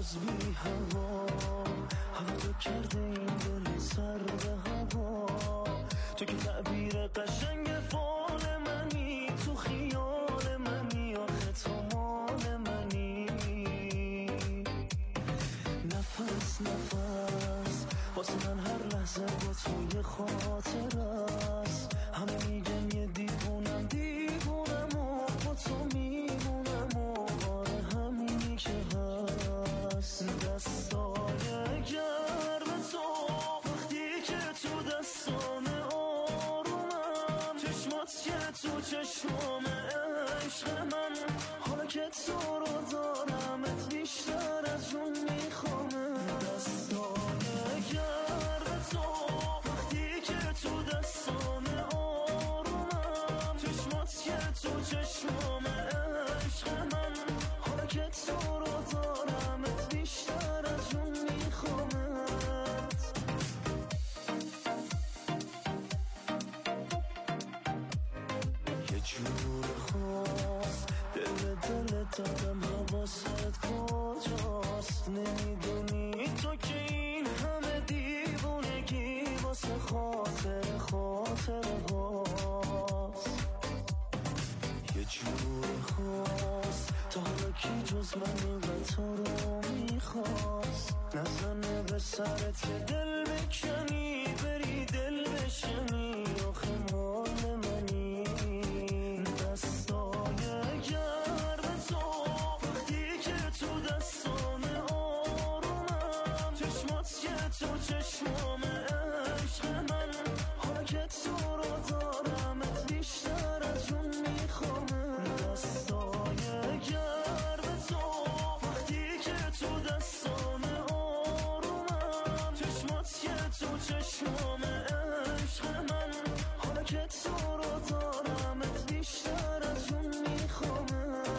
جز بی هوا تو کرده این دل سرد هوا. تو که تعبیر قشنگ فال منی، تو خیال منی، آخه تو مال منی. نفس نفس واسه من هر لحظه با توی خاطر است. همه میگن یه دیوونم دیوونم و با تو میمونم و آره همینی که هست. دستای گرم تو وقتی که تو دستام آرومم، چشمات که تو چشمام عشق من، حالا که تو رو دارمت بیشتر از اون میخوامه. دستای گرم تو وقتی که تو دستام آرومم، چشمات که تو چشمام عشق من، حالا که تو رو دارمت بیشتر از اون میخوامت. یه جور خاص دل دادم حواست کجاست، نمیدونی تو که این همه دیوونگی واسه خاطر هاست. یه جور خاص تا حالا کی جز من اینقدر تو رو میخواست. نزنه به سرت که دل بکنی بری دل بشنی، آخه مال منی. دستای گرم تو وقتی که تو دستام آرومم، چشمات که تو چشمام عشق من، حالا که تو رو دارمت بیشتر از اون میخوامه. دستای گرم تو وقتی که تو دستام آرومم، چشمات که تو چشمام عشق من، حالا که تو رو دارمت بیشتر از اون میخوامت.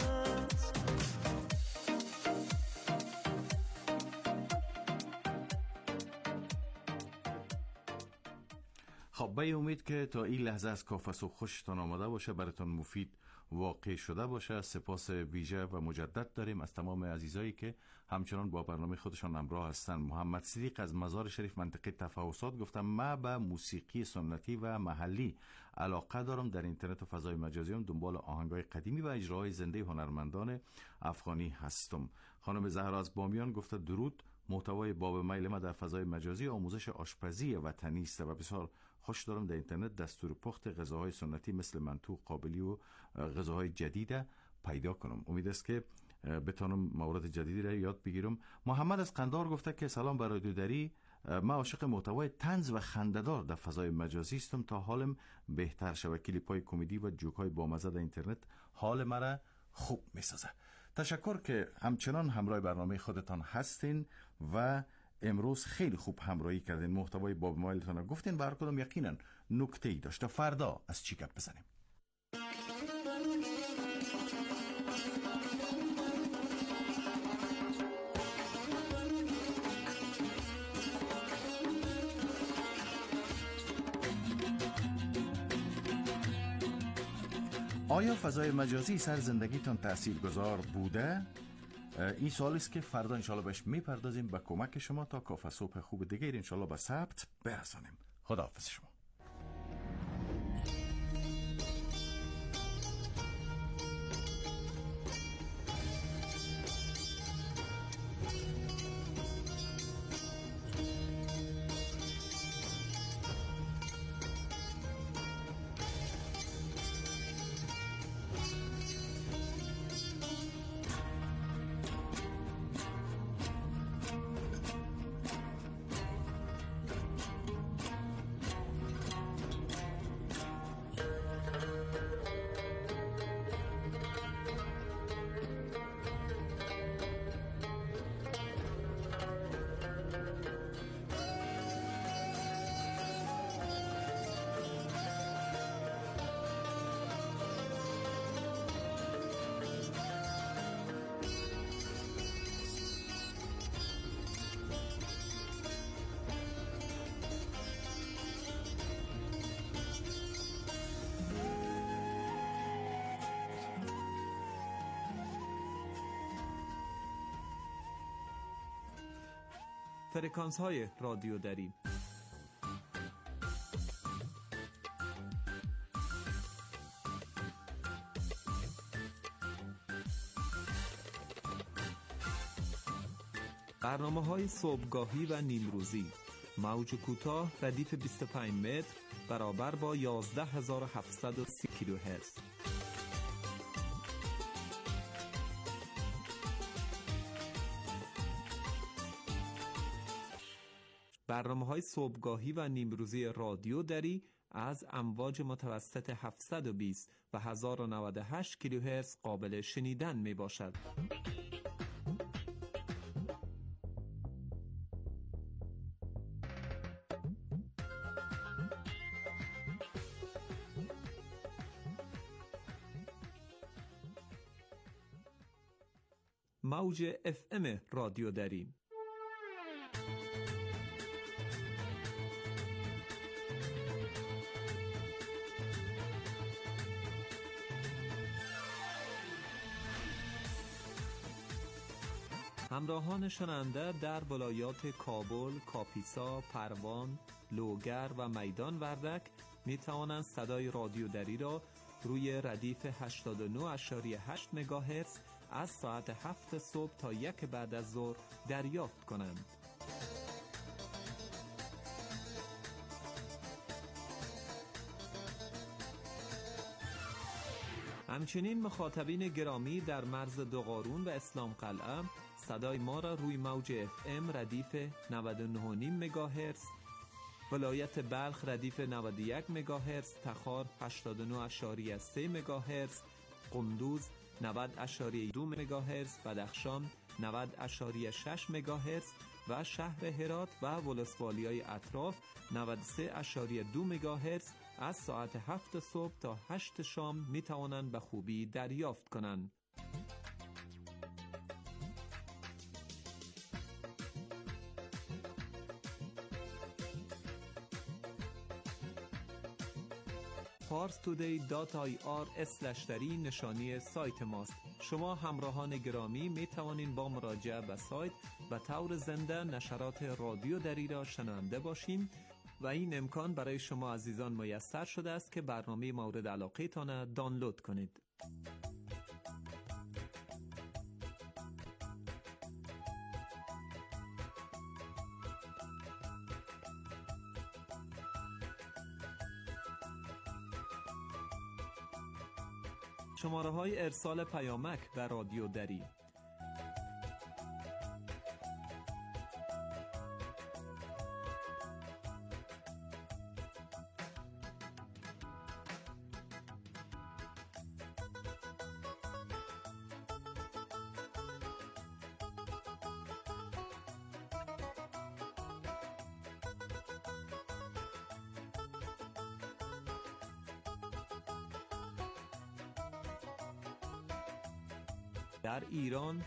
خب به امید که تا این لحظه از کافه خوشتان آمده باشه، براتون مفید واقع شده باشه. سپاس ویژه و مجدد داریم از تمام عزیزایی که همچنان با برنامه خودشان همراه هستند. محمد صدیق از مزار شریف منطقه تفاوسات گفتم من به موسیقی سنتی و محلی علاقه دارم. در اینترنت و فضای مجازی هم دنبال آهنگای قدیمی و اجراهای زنده هنرمندان افغانی هستم. خانم زهرا از بامیان گفته درود، محتوای باب میل ما در فضای مجازی آموزش آشپزی وطنی است و بسیار خوش دارم در اینترنت دستور پخت غذاهای سنتی مثل منتو، قابلی و غذاهای جدید پیدا کنم. امید است که بتونم موارد جدیدی را یاد بگیرم. محمد از قندار گفته که سلام بر رادیو دری، من عاشق محتوای طنز و خنده‌دار در فضای مجازی هستم تا حالم بهتر شود. کلیپ‌های کمدی و جوک‌های بامزه در اینترنت حال مرا خوب می‌سازه. تشکر که همچنان همراه برنامه خودتان هستین و امروز خیلی خوب همراهی کردین. محتوای باب مایلتان رو گفتین، بر کدام یقینا نکته‌ای داشت. فردا از چی گپ بزنیم؟ آیا فضای مجازی سر زندگیتان تاثیرگذار بوده؟ این سوال است که فردا انشالله بهش میپردازیم با کمک شما تا کافه صبح خوب دیگه انشالله به ثبت برسانیم. خداحافظ شما. فرکانس های رادیو دری. برنامه‌های صبحگاهی و نیمروزی، موج کوتاه ردیف 25 متر برابر با 11730 کیلوهرتز. برنامه‌های صبحگاهی و نیمروزی رادیو دری از امواج متوسط 720 و 1098 کیلوهرتز قابل شنیدن میباشد. موج FM رادیو دری. همراهان شنونده در ولایات کابل، کاپیسا، پروان، لوگر و میدان وردک می توانند صدای رادیو دری را روی ردیف 89.8 مگاهرتز از ساعت 7 صبح تا 1 بعد از ظهر دریافت کنند. همچنین مخاطبین گرامی در مرز دوقارون و اسلام قلعه صدای ما را روی موج FM ردیف 99.5 مگاهرتز، ولایت بلخ ردیف 91 مگاهرتز، تخار 89.3 مگاهرتز، قندوز 90.2 مگاهرتز، بدخشان 90.6 مگاهرتز و شهر هرات و ولسوالیای اطراف 93.2 مگاهرتز از ساعت 7 صبح تا 8 شام می توانند به خوبی دریافت کنند. parstoday.ir/dari نشانی سایت ماست. شما همراهان گرامی می توانید با مراجعه به سایت و طور زنده نشرات رادیو دری را شنونده باشین و این امکان برای شما عزیزان میسر شده است که برنامه مورد علاقه تان دانلود کنید. شماره‌های ارسال پیامک به رادیو دری: در ایران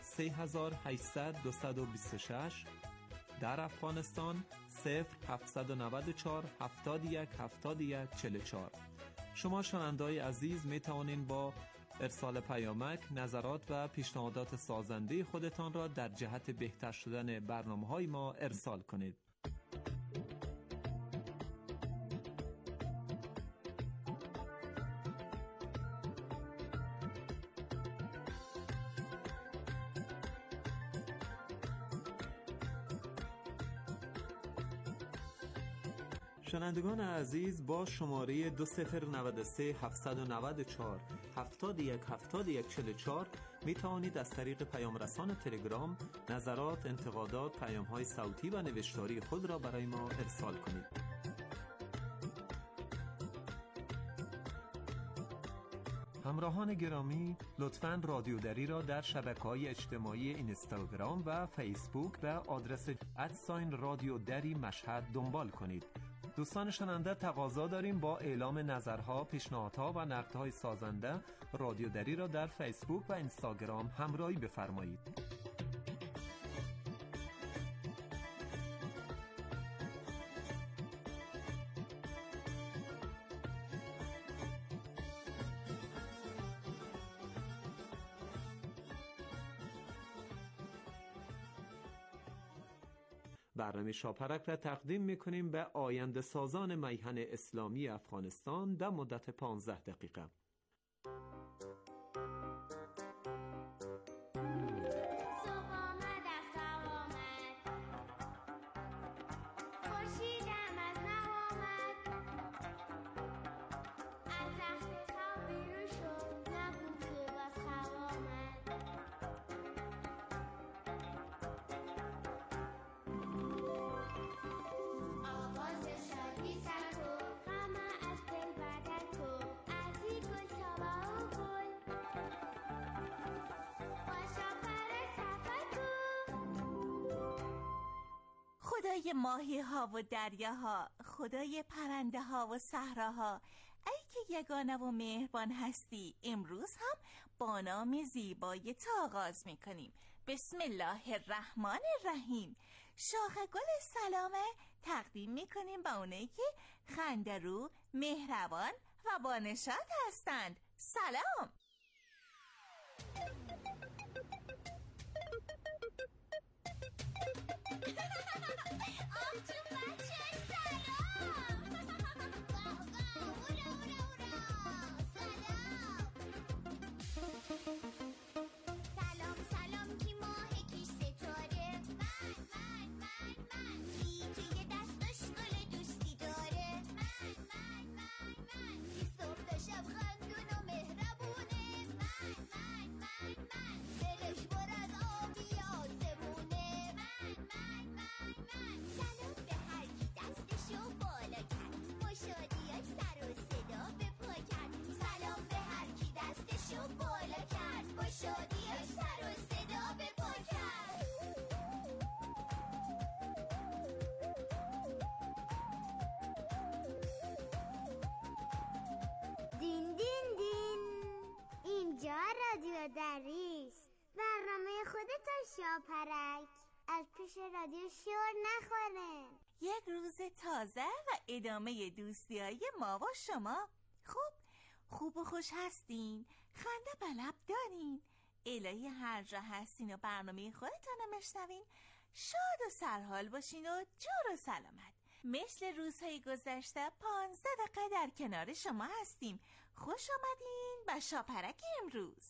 3800-226، در افغانستان 0794 71 71 44. شما شنونده‌های عزیز می توانید با ارسال پیامک نظرات و پیشنهادات سازنده خودتان را در جهت بهتر شدن برنامه‌های ما ارسال کنید. شنوندگان عزیز، با شماره 2093 794 71 71 44 می توانید از طریق پیام رسان تلگرام نظرات، انتقادات، پیام‌های صوتی و نوشتاری خود را برای ما ارسال کنید. همراهان گرامی، لطفاً رادیو دری را در شبکه‌های اجتماعی اینستاگرام و فیسبوک به آدرس رادیو دری مشهد دنبال کنید. دوستان شنونده، تقاضا داریم با اعلام نظرها، پیشنهادها و نقدهای سازنده رادیو دری را در فیسبوک و اینستاگرام همراهی بفرمایید. برنامه شاپرک را تقدیم میکنیم به آینده سازان میهن اسلامی افغانستان در مدت 15 دقیقه. خدای ماهی ها و دریاها، خدای پرنده ها و صحراها، ای که یگانه و مهربان هستی، امروز هم با نام زیبای تو آغاز میکنیم. بسم الله الرحمن الرحیم. شاخ گل سلامه تقدیم میکنیم به اونایی که خنده‌رو، مهربان و بانشاد هستند. سلام. دین دین دین، اینجا رادیو دریس، برنامه خودتان شاپرک، از پیش رادیو شور نخوره. یک روز تازه و ادامه دوستی‌های ما و شما. خوب و خوش هستین؟ خنده به لب دارین؟ الهی هر جا هستین و برنامه خودتان رو میشنوین، شاد و سرحال باشین و جور و سلامت. مثل روزهای گذشته 15 دقیقه در کنار شما هستیم. خوش آمدین به شاپرک امروز.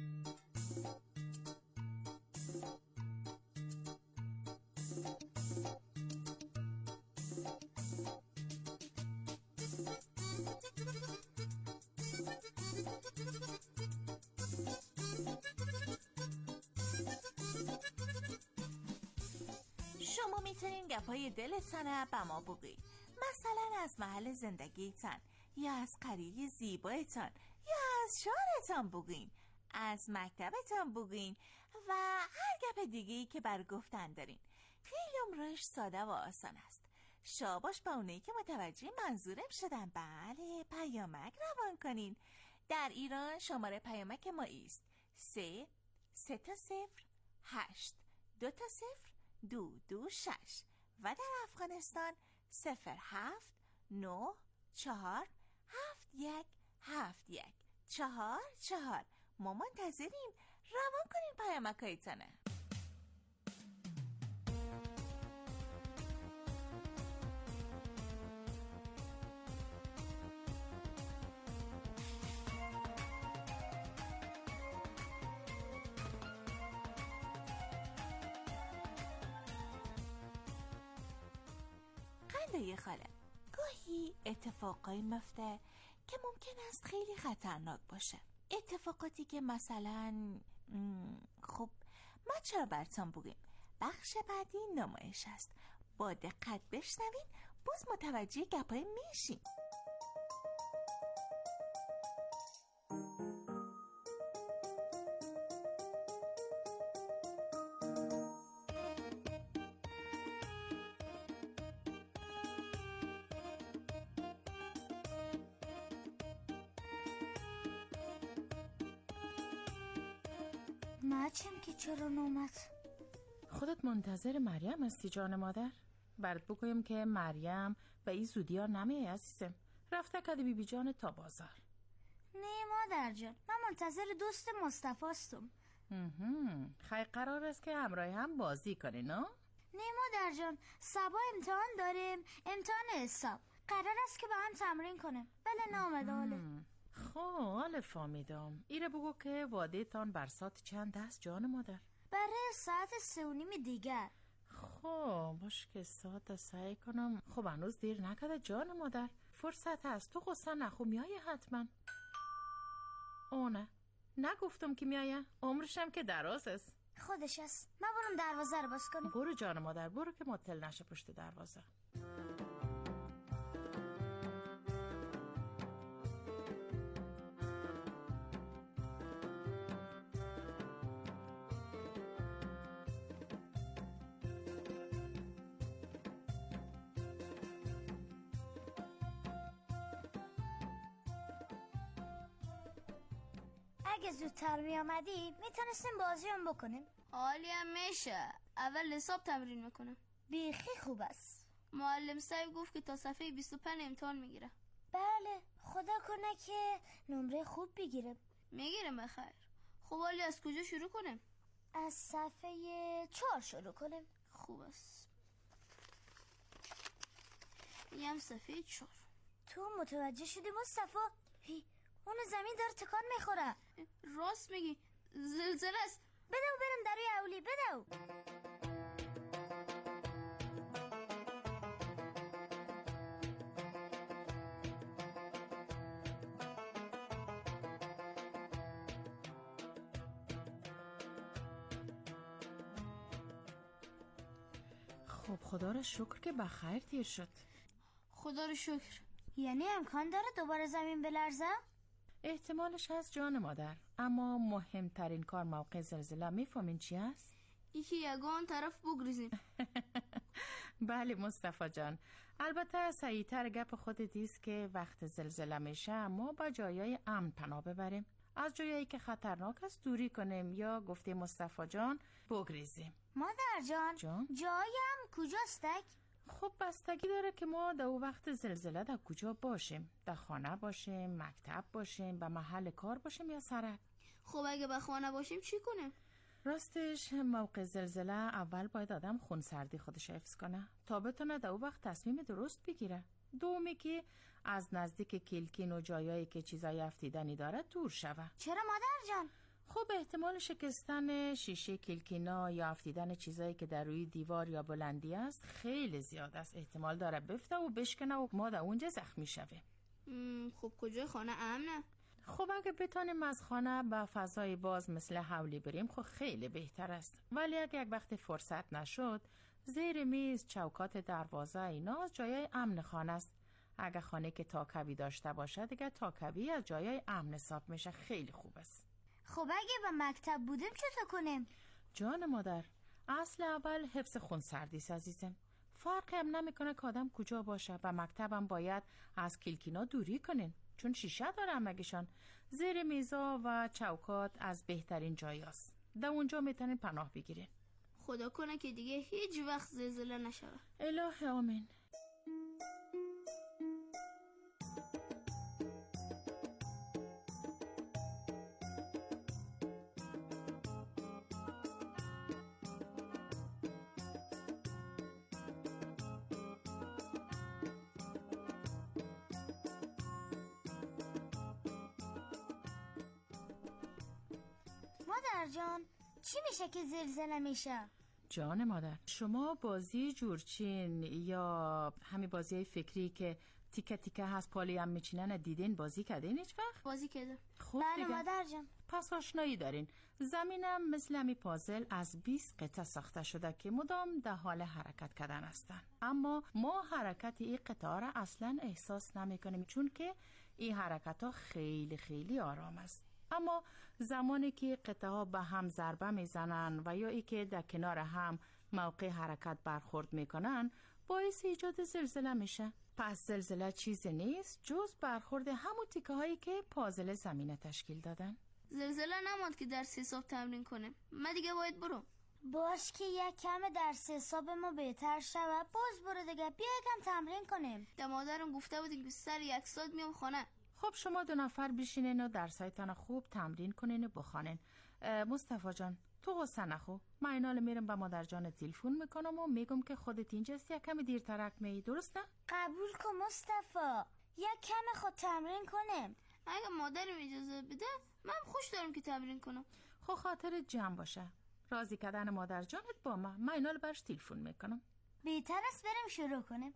شما میتونین گپای دلتان به ما بگید، مثلا از محل زندگیتان، یا از قریه زیبایتان، یا از شهرتان بگین، از مکتبتان بگین و هر گپ دیگه‌ای که بر گفتن دارین. خیلی امروز ساده و آسان است. شاباش با اونایی که متوجه منظورم شدن. بله، پیامک روان کنین. در ایران شماره پیامک ما است 3-3-0-8-2-0-2-2-6 و در افغانستان 0-7-9-4-7-1-7-1-4-4. ما منتظریم. روان کنین پیامکایتانه. خاله گاهی اتفاقایی میفته که ممکن است خیلی خطرناک باشه. اتفاقاتی که مثلا ما چرا براتون بگیم. بخش بعدی نمایش است. با دقت بشنوین، باز متوجه گپای میشین. ناچم که چرا نومد؟ خودت منتظر مریم هستی جان مادر؟ برات بگویم که مریم به این زودی ها نمیه عزیزم. رفته کده بی جان تا بازار. نه مادر جان، من منتظر دوست مصطفی هستم. خیلی قرار است که همراه هم بازی کنی نه؟ نه مادر جان، صبا امتحان داریم، امتحان حساب. قرار است که با هم تمرین کنیم. بله نامده حاله. خب حالا فهمیدم. ایره بگو که واده تان بر ساعت چند است جان مادر؟ برای ساعت 3:30 دیگر. خب باش که ساعت سعی کنم. خب هنوز دیر نکرده جان مادر، فرصت هست. تو غصه نخو، میای حتما. نه نگفتم که میایه، عمرشم که دراز است. خودش است. من برم دروازه رو باز کنم. برو جان مادر، برو که مطل نشه پشت دروازه. اگه زودتر می آمدی میتونستیم بازی هم بکنیم. عالی هم میشه. اول حساب تمرین میکنم. بیخی خوب است. معلم صاحب گفت که تا صفحه 25 امتحان میگیره. بله، خدا کنه که نمره خوب بگیرم. میگیرم بخیر. خب حالی از کجا شروع کنیم؟ از صفحه 4 شروع کنیم. خوب است. یم صفحه 4. تو متوجه شدی مصطفی؟ اون زمین داره تکان میخوره. راست میگی، زلزله است. بدو برم دروی اولی، بدو. خب خدا رو شکر که بخیر دیر شد. خدا رو شکر. یعنی امکان داره دوباره زمین بلرزه؟ احتمالش هست جان مادر، اما مهمترین کار موقع زلزله میفهمین چی هست؟ یکی یگان طرف بگریزیم. بله مصطفی جان، البته صحیح‌تر گپ خودت است که وقت زلزله میشه ما با جایای امن پناه ببریم، از جایی که خطرناک است دوری کنیم، یا گفته مصطفی جان بگریزیم. مادر جان جایم کجاستک؟ خب بستگی داره که ما در وقت زلزله در کجا باشیم. در خانه باشیم، مکتب باشیم، به محل کار باشیم یا سرک. خب اگه به خانه باشیم چی کنیم؟ راستش موقع زلزله اول باید آدم خونسردی خودش حفظ کنه تا بتونه در وقت تصمیم درست بگیره. دومی که از نزدیک کلکین و جایایی که چیزای افتیدنی داره دور شوه. چرا مادر جان؟ خب احتمال شکستن شیشه کلکینا یا افتیدن چیزایی که در روی دیوار یا بلندی است خیلی زیاد است. احتمال داره بفته و بشکنه و ما در اونجا زخمی شوه. خب کجای خانه امنه؟ خب اگه بتانیم از خانه به فضای باز مثل حولی بریم خب خیلی بهتر است. ولی اگه یک وقت فرصت نشد، زیر میز، چوکات دروازه اینا از جایای امن خانه است. اگه خانه که تاکوی داشته باشه دیگه تاکوی از جایای امن حساب میشه. خیلی خوب است. خب اگه به مکتب بودیم چطور کنیم؟ جان مادر، اصل اول حفظ خونسردی است عزیزم. فرقی هم نمیکنه که آدم کجا باشه. و مکتبم باید از کلکینا دوری کنین چون شیشه داره همگیشان. زیر میزا و چوکات از بهترین جایی است. در اونجا میتونین پناه بگیرین. خدا کنه که دیگه هیچ وقت زلزله نشوه. الهی آمین. مادر جان چی میشه که زلزله میشه؟ جان مادر، شما بازی جورچین یا همین بازی فکری که تیکه تیکه هست پالی هم میچینن دیدین بازی کردین هیچ وقت؟ بازی کرده. خب بله دیگه. مادر جان. پس آشنایی دارین. زمینم مثل همی پازل از 20 قطعه ساخته شده که مدام در حال حرکت کردن هستن. اما ما حرکت این قطعه را اصلا احساس نمی کنیم چون که این حرکت ها خیلی خیلی آرام است. اما زمانی که قطعه ها به هم ضربه میزنن و یا ای که در کنار هم موقع حرکت برخورد میکنن باعث ایجاد زلزله میشه. پس زلزله چیزی نیست جز برخورد همون تیکه هایی که پازل زمینه تشکیل دادن. زلزله نماند که درس حساب تمرین کنیم. من دیگه باید برم. باش که یک کم درس حساب ما بهتر شود. باز برو دیگه، بیا یکم تمرین کنیم. در مادرم گفته بودیم که سر 1 ساعت میام خانه. خب شما 2 نفر بشینین و درسایتان خوب تمرین کنین و بخوانین. مصطفی جان تو غصه نخو. من اینال میرم به مادر جان تلفن میکنم و میگم که خودت اینجاست، یک کمی دیر ترک می، درسته؟ قبول کن مصطفی، یک کم خود تمرین کنم. اگه مادرم اجازه بده من خوش دارم که تمرین کنم. خب خاطرت جمع باشه. راضی کردن مادر جانت با من اینال برش تلفن میکنم. بهتر است بریم شروع کنیم.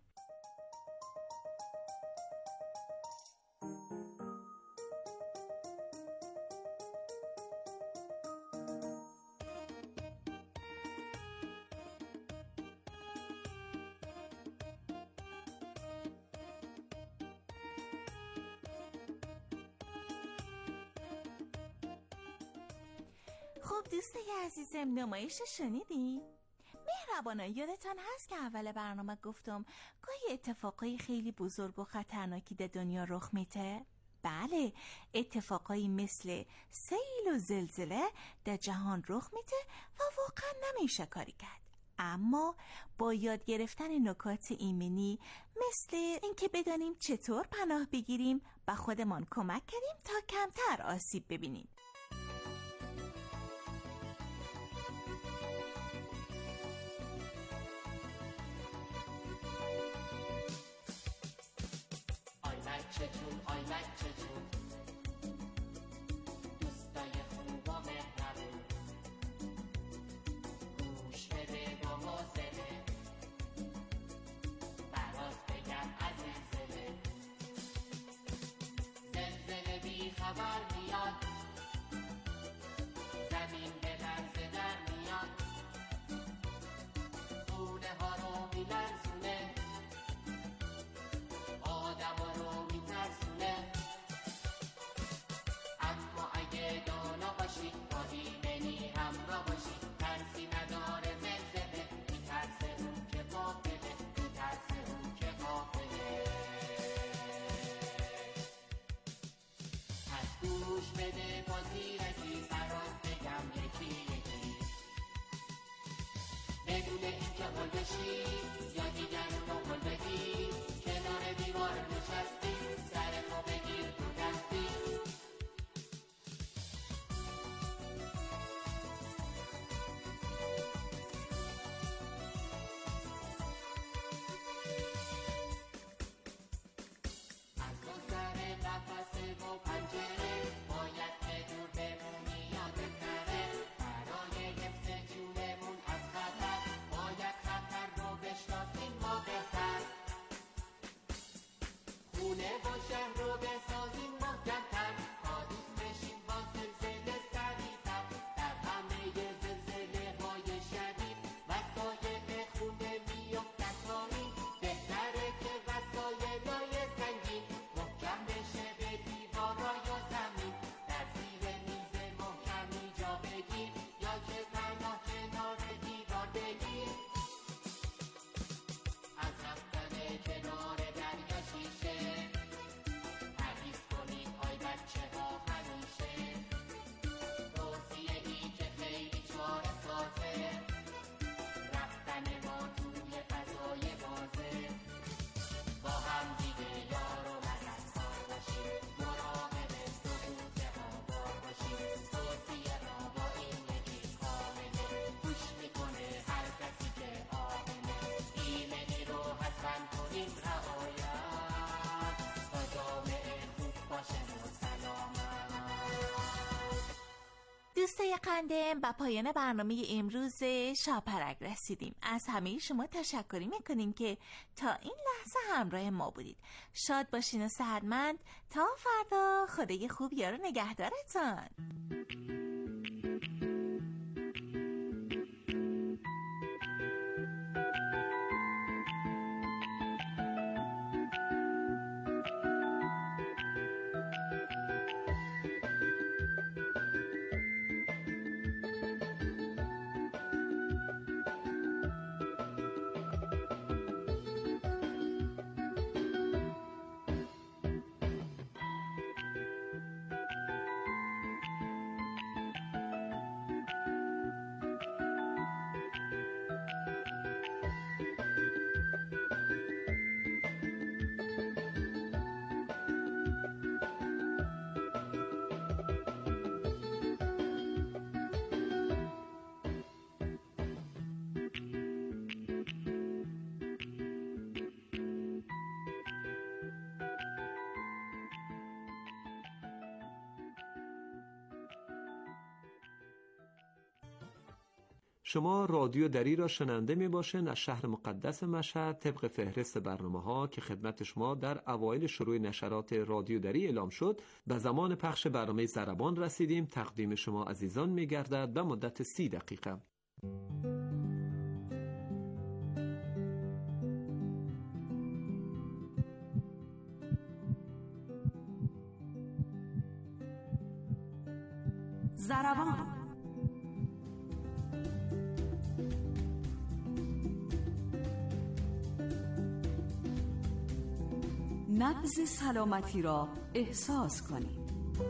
خب دوستای عزیزم، نمایش شنیدین؟ مهربانا یادتان هست که اول برنامه گفتم گاهی اتفاقای خیلی بزرگ و خطرناکی در دنیا رخ میده؟ بله، اتفاقایی مثل سیل و زلزله در جهان رخ میده و واقعا نمیشه کاری کرد. اما با یاد گرفتن نکات ایمنی مثل اینکه بدانیم چطور پناه بگیریم و خودمان کمک کنیم تا کمتر آسیب ببینیم. آی بچه جون دوستای خوب و مهربون گوش بده با حوصله برات بگم از زلزله بی خبر میاد، زمین به لرزه در میاد، خونه ها رو میلرزونه، آدم ها رو میترسونه. اما اگه دانا باشی با ایمنی همراه باشی، ترسی نداره زلزله، میترسه اون که غافله، میترسه اون که غافله. پس گوش بده با زیرکی، برات بگم یکی یکی، بدون اینکه هل بشی یا دیگرون رو هل بدی، کنار دیوار نشستی سر پا بگیر تو دستی. از گذر قفسه و پنجره باید که دور بمونی یادت نره، برای حفظ جونمون از خطر باید خطر رو بشناسیم ما بهتر. خونه و شهر رو بسازیم محکم‌تر تا دوست بشیم با زلزله سریع‌تر. در همه زلزله های شدید وسایل خونه میافتد پایین، بهتره که وسایلای سنگین محکم بشه به دیوارا یا زمین. در زیر میز محکمی جا بگیر یا که پناه کنار دیوار بگیر. از رفتن کنار دریا شیشه حدیث کنید آی بچه ها همیشه. توصیه ای که خیلی چاره سازه، رفتن ما توی فضای بازه. با هم دیگه یار و مددکار باشیم، مراقب سقوط آبار باشیم. توصیه را با این یکی کامله، گوش میکنه هر کسی که آمنه. ایمنی رو حتما کنیم رعایت تا جامعه خوب باشه و سلامت. دوستای قندم، به پایان برنامه امروز شاپرک رسیدیم. از همه شما تشکر میکنیم که تا این لحظه همراه ما بودید. شاد باشین و صحتمند تا فردا. خدای خوب یارو نگهدارتان. شما رادیو دری را شنونده می باشین از شهر مقدس مشهد طبق فهرست برنامه‌ها که خدمت شما در اوایل شروع نشرات رادیو دری اعلام شد. به زمان پخش برنامه ضربان رسیدیم. تقدیم شما عزیزان می گردد به مدت 30 دقیقه. ضربان. نبض سلامتی را احساس کنید.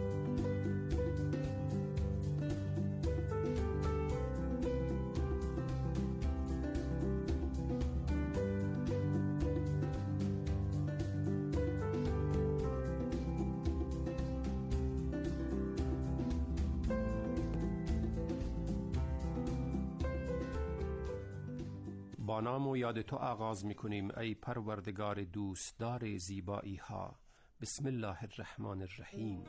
با نام و یاد تو آغاز می‌کنیم ای پروردگار دوستدار زیبایی ها. بسم الله الرحمن الرحیم.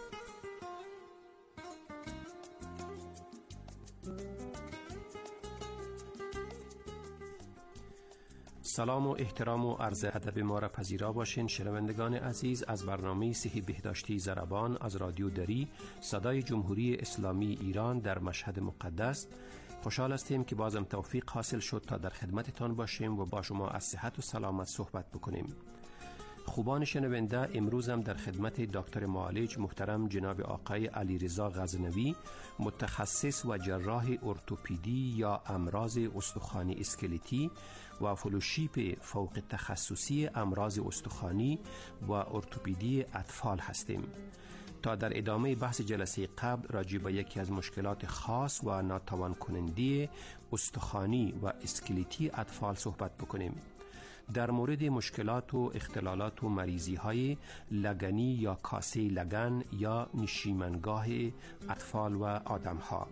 سلام و احترام و عرض ادب ما را پذیرا باشین شنوندگان عزیز از برنامه صحی بهداشتی ضربان از رادیو دری صدای جمهوری اسلامی ایران در مشهد مقدس. خوشحال هستیم که بازم توفیق حاصل شد تا در خدمتتان باشیم و با شما از صحت و سلامت صحبت بکنیم. خوبان شنونده، امروز هم در خدمت دکتر معالج محترم جناب آقای علیرضا غزنوی، متخصص و جراح ارتوپدی یا امراض استخوانی اسکلتی و فلوشیپ فوق تخصصی امراض استخوانی و ارتوپدی اطفال هستیم. تا در ادامه بحث جلسه قبل راجع به یکی از مشکلات خاص و ناتوان کننده استخوانی و اسکلتی اطفال صحبت بکنیم. در مورد مشکلات و اختلالات و مریضی های لگنی یا کاسه لگن یا نشیمنگاه اطفال و آدم ها.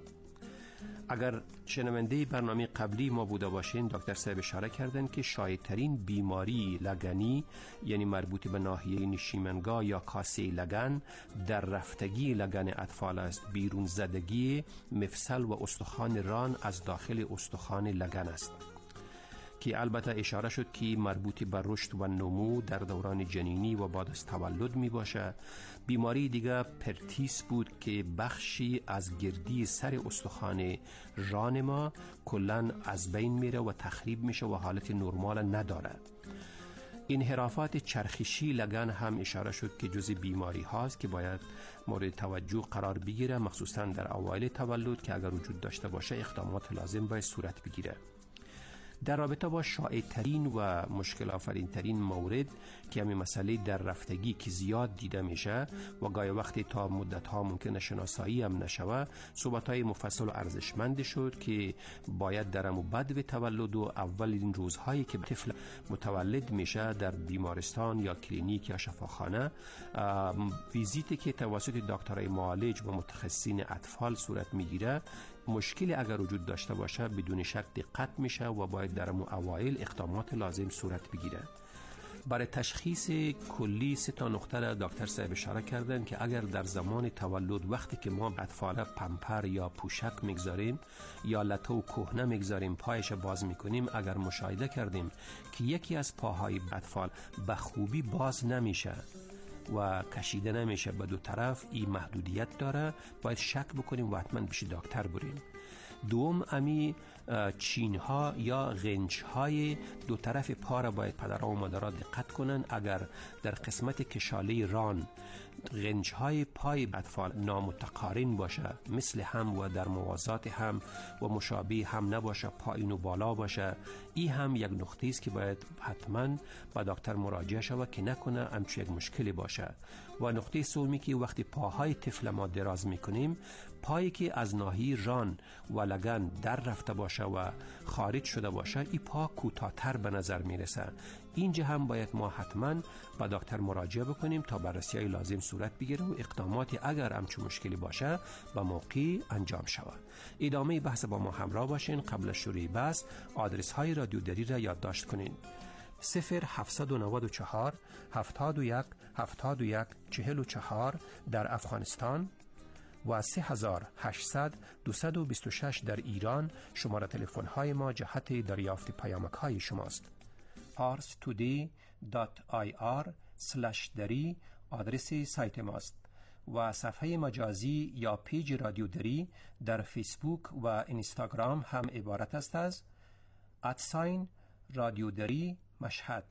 اگر شنونده برنامه قبلی ما بوده باشین، دکتر صاحب اشاره کردن که شایع‌ترین بیماری لگنی یعنی مربوط به ناحیه نشیمنگاه یا کاسه لگن در رفتگی لگن اطفال است. بیرون زدگی مفصل و استخوان ران از داخل استخوان لگن است که البته اشاره شد که مربوط به رشد و نمو در دوران جنینی و بعد از تولد می باشه. بیماری دیگه پرتیس بود که بخشی از گردی سر استخوان ران ما کلن از بین میره و تخریب میشه و حالت نرمال نداره. انحرافات چرخشی لگن هم اشاره شد که جزء بیماری هاست که باید مورد توجه قرار بگیره، مخصوصا در اوایل تولد که اگر وجود داشته باشه اقدامات لازم باید صورت بگیره. در رابطه با شایع‌ترین و مشکل آفرین ترین مورد که همین مسئله در رفتگی که زیاد دیده میشه و گاهی وقتی تا مدت ها ممکنه شناسایی هم نشوه، صحبت‌های مفصل و ارزشمند شد که باید در بعد تولد و اولین روزهایی که طفل متولد میشه در بیمارستان یا کلینیک یا شفاخانه ویزیتی که توسط دکترای معالج و متخصصین اطفال صورت میگیره، مشکلی اگر وجود داشته باشه بدون شک دقت میشه و باید در اوایل اقدامات لازم صورت بگیره. برای تشخیص کلی 3 نقطه را دکتر صاحب اشاره کردن که اگر در زمان تولد وقتی که ما اطفال پمپر یا پوشک میگذاریم یا لته و کهنه میگذاریم پایش باز میکنیم، اگر مشاهده کردیم که یکی از پاهای اطفال به خوبی باز نمیشه و کشیده نمیشه به دو طرف، این محدودیت داره، باید شک بکنیم و حتما پیش دکتر بریم. دوم امی چین ها یا غنچ های دو طرف پا را باید پدرها و مادرها دقت کنن. اگر در قسمت کشاله ران غنچ های پای اطفال نامتقارن باشه، مثل هم و در موازات هم و مشابه هم نباشه، پایین و بالا باشه، این هم یک نقطه است که باید حتما با دکتر مراجعه شود که نکنه همچون یک مشکلی باشه. و نقطه سومی که وقتی پاهای طفل ما دراز میکنیم، پایی که از ناحیه ران و لگن در رفته باشه و خارج شده باشه، این پا کوتاه‌تر به نظر میرسه. اینجا هم باید ما حتما با دکتر مراجعه بکنیم تا بررسی‌های لازم صورت بگیره و اقداماتی اگر همچون مشکلی باشه با موقع انجام شود. ادامه بحث با ما همراه باشین. قبل از شروع بحث آدرس های رادیو دری را یادداشت کنین: 0794 71 71 44 در افغانستان و 3800 226 در ایران شماره تلفن های ما جهت دریافت پیامک های شماست. parstoday.ir/dari آدرس سایت ماست و صفحه مجازی یا پیج رادیو دری در فیسبوک و اینستاگرام هم عبارت است از رادیو دری مشهد.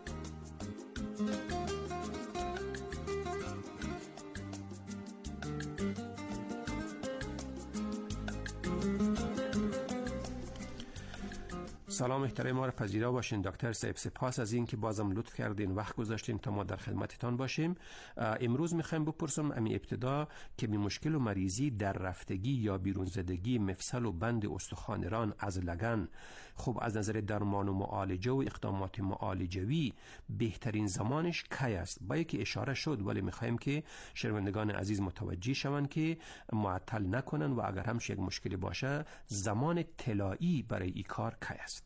سلام محترم ما را پذیرا باشین دکتر صاحب. سپاس از این که بازم لطف کردین وقت گذاشتین تا ما در خدمتتان باشیم. امروز میخوایم بپرسم امی ابتدا که می مشکل و مریضی در رفتگی یا بیرون زدگی مفصل و بند استخوان ران از لگن، خب از نظر درمان و معالجه و اقدامات معالجوی بهترین زمانش کی است؟ با یکی اشاره شد ولی میخوایم که شنوندگان عزیز متوجه شوند که معطل نکنن و اگر هم یک مشکلی باشه زمان طلایی برای این کار کی است؟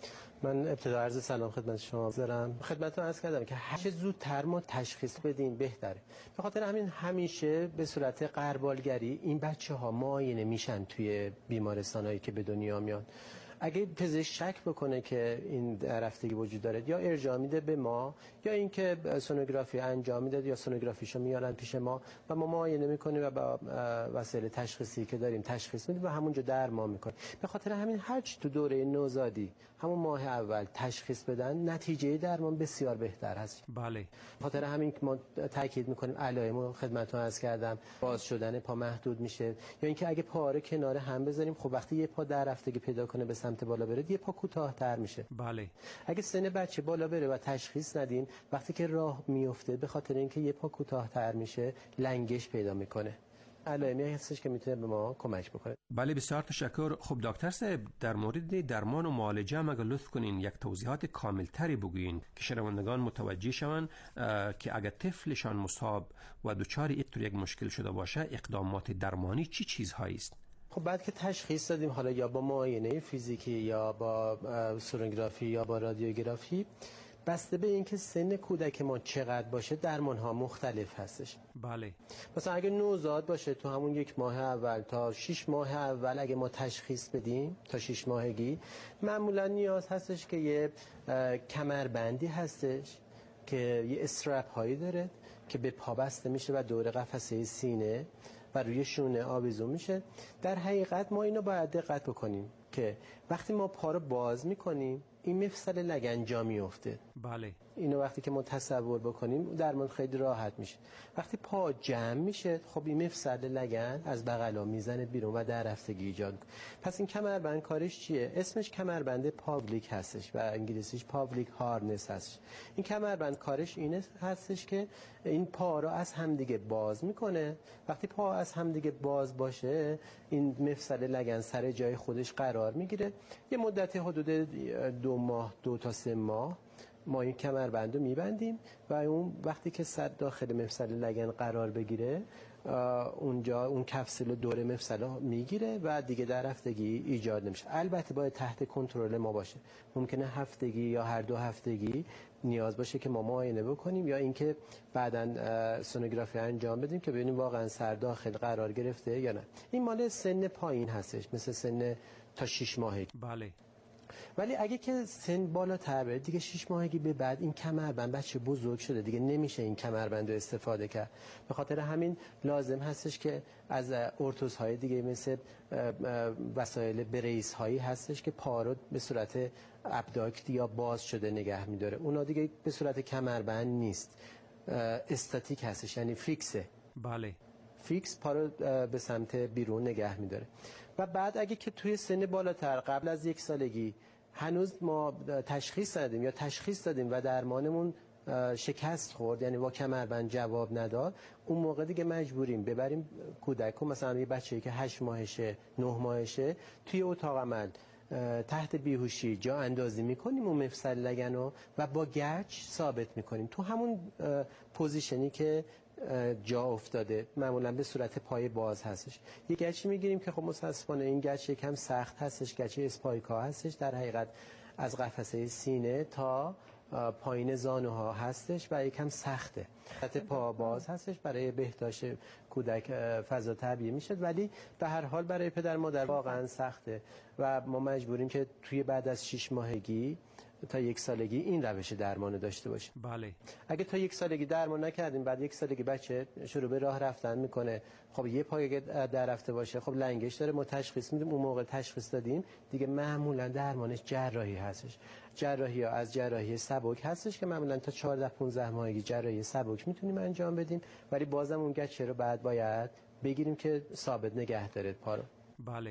من ابتدا عرض سلام خدمت شما دارم. خدمتتون عرض کردم که هر زودتر ما تشخیص بدیم بهتره. به خاطر همین همیشه به صورت غربالگری این بچه‌ها معاینه میشن توی بیمارستانایی که به دنیا میان. اگه پزشک شک بکنه که این رفتگی وجود داره یا ارجاع میده به ما یا اینکه سونوگرافی انجام میده یا سونوگرافیشو میارن پیش ما و ما معاینه میکنیم و با وسایل تشخیصی که داریم تشخیص میدیم و همونجا درمان میکنیم. به خاطر همین هرچی تو دوره نوزادی همون ماه اول تشخیص بدن نتیجه درمان بسیار بهتر هست. بله. به خاطر همین ما تاکید میکنیم علائم خدمتتون عرض کردم باز شدن پا محدود میشه یا اینکه اگه پا رو کنار هم بذاریم خب وقتی یه پا در رفتگی پیدا کنه به سمت بالا بره یه پا کوتاه‌تر میشه. بله. اگه سن بچه بالا بره و تشخیص ندیم وقتی که راه میفته به خاطر اینکه یه پا کوتاه‌تر میشه لنگش پیدا میکنه. علائمی هستش که میتونه به ما کمک بکنه. بله بسیار تشکر. خب دکتر صاحب در مورد درمان و معالجه هم اگه لطف کنین یک توضیحات کاملتری بگوین که شنوندگان متوجه شون که اگه طفلشان مصاب و دچار یک مشکل شده باشه اقدامات درمانی چی چیزهایی است؟ خب بعد که تشخیص دادیم حالا یا با معاینه فیزیکی یا با سونوگرافی یا با رادیوگرافی بسته به اینکه سن کودک ما چقدر باشه درمان ها مختلف هستش. بله. مثلا اگه نوزاد باشه تو همون 1 ماه اول تا 6 ماه اول اگه ما تشخیص بدیم تا 6 ماهگی معمولا نیاز هستش که یه کمربندی هستش که یه استرپ هایی داره که به پا بسته میشه و دور قفسه سینه و روی شونه آویزون میشه. در حقیقت ما اینو باید دقت بکنیم که وقتی ما پا رو باز میکنیم این مفصل لگن جا میفته. بله. اینو وقتی که ما تصور بکنیم درمان خیلی راحت میشه. وقتی پا جمع میشه خب این مفصل لگن از بغلا میزنه بیرون و در رفتگی ایجاد میکنه. پس این کمربند کارش چیه؟ اسمش کمربند پاولیک هستش و انگلیسیش پاولیک هارنس هستش. این کمربند کارش اینه هستش که این پا رو از همدیگه باز میکنه. وقتی پا از همدیگه باز باشه این مفصل لگن سر جای خودش قرار میگیره. یه مدت حدود 2 ماه 2 تا 3 ماه ما این کمربند رو میبندیم و اون وقتی که سر داخل مفصل لگن قرار بگیره اونجا اون کپسول دور مفصل میگیره و دیگه در رفتگی ایجاد نمیشه. البته باید تحت کنترل ما باشه. ممکنه هفتگی یا هر 2 هفتگی نیاز باشه که ما معاینه بکنیم یا اینکه بعداً سونوگرافی انجام بدیم که ببینیم واقعا سر داخل قرار گرفته یا نه. این مال سن پایین هستش مثل سن تا 6 ماهگی. بله. ولی اگه که سن بالاتر بره دیگه 6 ماهگی به بعد این کمربند بچه بزرگ شده دیگه نمیشه این کمربند رو استفاده کرد. به خاطر همین لازم هستش که از ارتوزهای دیگه مثل وسایل بریس هایی هستش که پا رو به صورت ابداکت یا باز شده نگه میداره. اونا دیگه به صورت کمربند نیست، استاتیک هستش یعنی فیکسه. بله. فیکس پا رو به سمت بیرون نگه میداره. و بعد اگه که توی سن بالاتر قبل از 1 سالگی هنوز ما تشخیص ندادیم یا تشخیص دادیم و درمانمون شکست خورد یعنی با کمربند جواب نداد اون موقع دیگه مجبوریم ببریم کودک رو مثلا یه بچه‌ای که 8 ماهشه 9 ماهشه توی اتاق عمل تحت بیهوشی جا اندازی میکنیم اون مفصل لگن رو و با گچ ثابت میکنیم تو همون پوزیشنی که جا افتاده، معمولا به صورت پای باز هستش. یک گچی میگیریم که خب متاسفانه این گچ یکم سخت هستش، گچ اسپایکا هستش. در حقیقت از قفسه سینه تا پایین زانوها هستش و یکم سخته. سطح پا باز هستش برای بهداشت کودک فضا طبیعی میشه، ولی به هر حال برای پدر مادر واقعا سخته و ما مجبوریم که توی بعد از 6 ماهگی تا 1 سالگی این روش درمان داشته باشیم. بله. اگه تا 1 سالگی درمان نکردیم، بعد 1 سالگی بچه شروع به راه رفتن میکنه، خب یه پای در رفته باشه، خب لنگش داره، ما تشخیص میدیم، اون موقع تشخیص دادیم دیگه معمولا درمانش جراحی هستش. جراحی ها از جراحی سبک هستش که معمولا تا 14-15 ماهگی جراحی سبک میتونیم انجام بدیم، ولی بازم اون گچه رو بعد باید بگیریم که ثابت نگه داره پا رو. بله.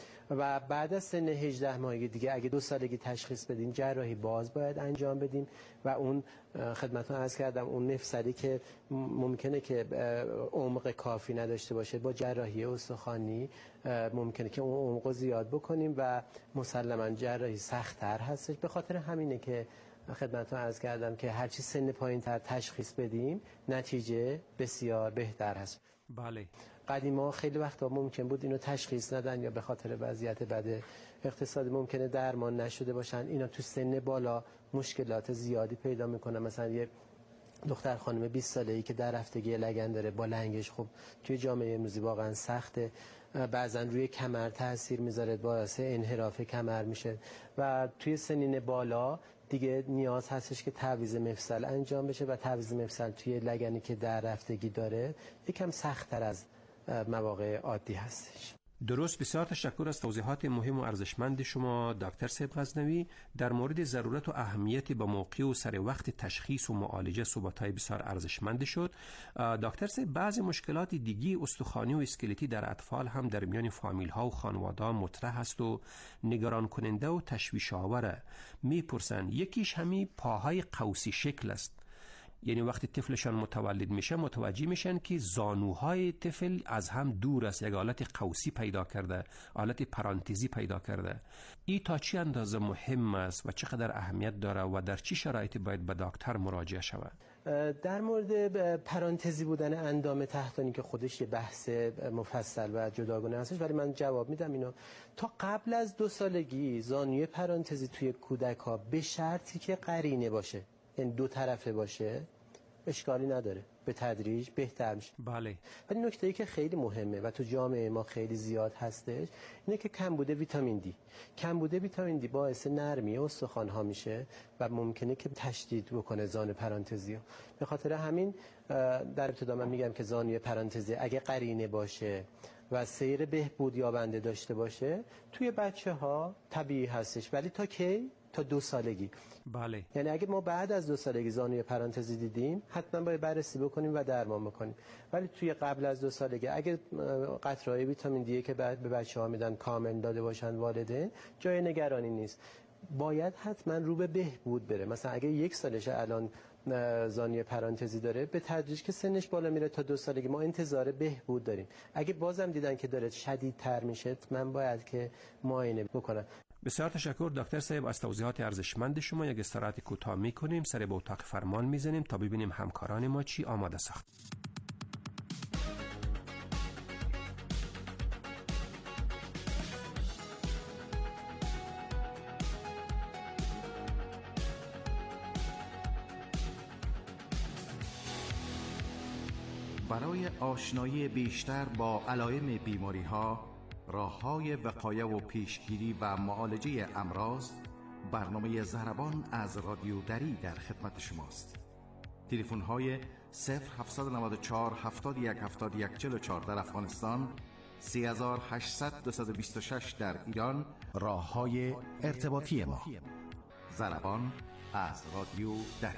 و بعد از سن 18 ماهگی دیگه اگه 2 سالگی تشخیص بدیم جراحی باز باید انجام بدیم و اون خدمتتون عرض کردم اون مفصلی که ممکنه که عمق کافی نداشته باشه با جراحی استخوانی ممکنه که اون عمق زیاد بکنیم و مسلماً جراحی سخت‌تر هستش. به خاطر همینه که خدمتتون عرض کردم که هرچی سن پایین‌تر تشخیص بدیم نتیجه بسیار بهتر هست. بله. قدیما خیلی وقتا ممکن بود اینو تشخیص ندن یا به خاطر وضعیت بد اقتصادی ممکنه درمان نشده باشن، اینا تو سن بالا مشکلات زیادی پیدا میکنن. مثلا یه دختر خانم 20 ساله‌ای که در رفتگی لگن داره با لنگش، خب توی جامعه امروزی واقعا سخته، بعضن روی کمر تاثیر میذاره، باعث انحراف کمر میشه و توی سنین بالا دیگه نیاز هستش که تعویض مفصل انجام بشه و تعویض مفصل توی لگنی که در رفتگی داره یکم سخت‌تر از مواقع عادی هستش. درست. بسیار تشکر از توضیحات مهم و ارزشمند شما دکتر صاحب غزنوی. در مورد ضرورت و اهمیت با موقع و سر وقت تشخیص و معالجه صحبت‌های بسیار ارزشمند شد. دکتر صاحب بعضی مشکلات دیگی استخوانی و اسکلتی در اطفال هم در میان فامیل‌ها و خانواده‌ها مطرح است و نگران کننده و تشویش آوره. میپرسن یکیش همین پاهای قوسی شکل است، یعنی وقتی طفلشان متولد میشه متوجه میشن که زانوهای طفل از هم دور است، یک حالت قوسی پیدا کرده، حالت پرانتزی پیدا کرده. این تا چه اندازه مهم است و چقدر اهمیت داره و در چه شرایطی باید به دکتر مراجعه شود؟ در مورد پرانتزی بودن اندام تحتانی که خودش یه بحث مفصل و جداگانه هستش، ولی من جواب میدم اینو. تا قبل از 2 سالگی زانوی پرانتزی توی کودک ها به شرطی که قرینه باشه، یعنی 2 طرفه باشه، اشکالی نداره، به تدریج بهتر میشه. بله. ولی نکته‌ای که خیلی مهمه و تو جامعه ما خیلی زیاد هستش اینه که کمبود ویتامین دی. کمبود ویتامین دی باعث نرمی استخوان‌ها میشه و ممکنه که تشدید بکنه زانو پرانتزی. به خاطر همین در ابتدا من میگم که زانوی پرانتزی اگه قرینه باشه و سیر بهبود یابنده داشته باشه توی بچه‌ها طبیعی هستش، ولی تا کی؟ تا 2 سالگی. بله. یعنی اگه ما بعد از 2 سالگی زانوی پرانتزی دیدیم حتما باید بررسی بکنیم و درمان بکنیم، ولی توی قبل از 2 سالگی اگه قطره‌های ویتامین دی که بعد به بچه‌ها میدن کامل داده باشن والدین، جای نگرانی نیست. باید حتما رو به بهبود بره. مثلا اگه 1 سالشه الان زانوی پرانتزی داره، به تدریج که سنش بالا میره تا 2 سالگی ما انتظار بهبود داریم. اگه بازم دیدن که داره شدیدتر میشه، من باید که معاینه بکنم. بسیار تشکر دکتر صاحب از توضیحات ارزشمند شما. یک استراحت کوتاه میکنیم، سر به اتاق فرمان میزنیم تا ببینیم همکاران ما چی آماده ساخت. برای آشنایی بیشتر با علائم بیماری‌ها، راه‌های وقایع و پیشگیری و معالجه امراض، برنامه ضربان از رادیو دری در خدمت شماست. تلفن‌های 0794 71 71 44 در افغانستان، 3800 226 در ایران راه‌های ارتباطی ما. ضربان از رادیو دری.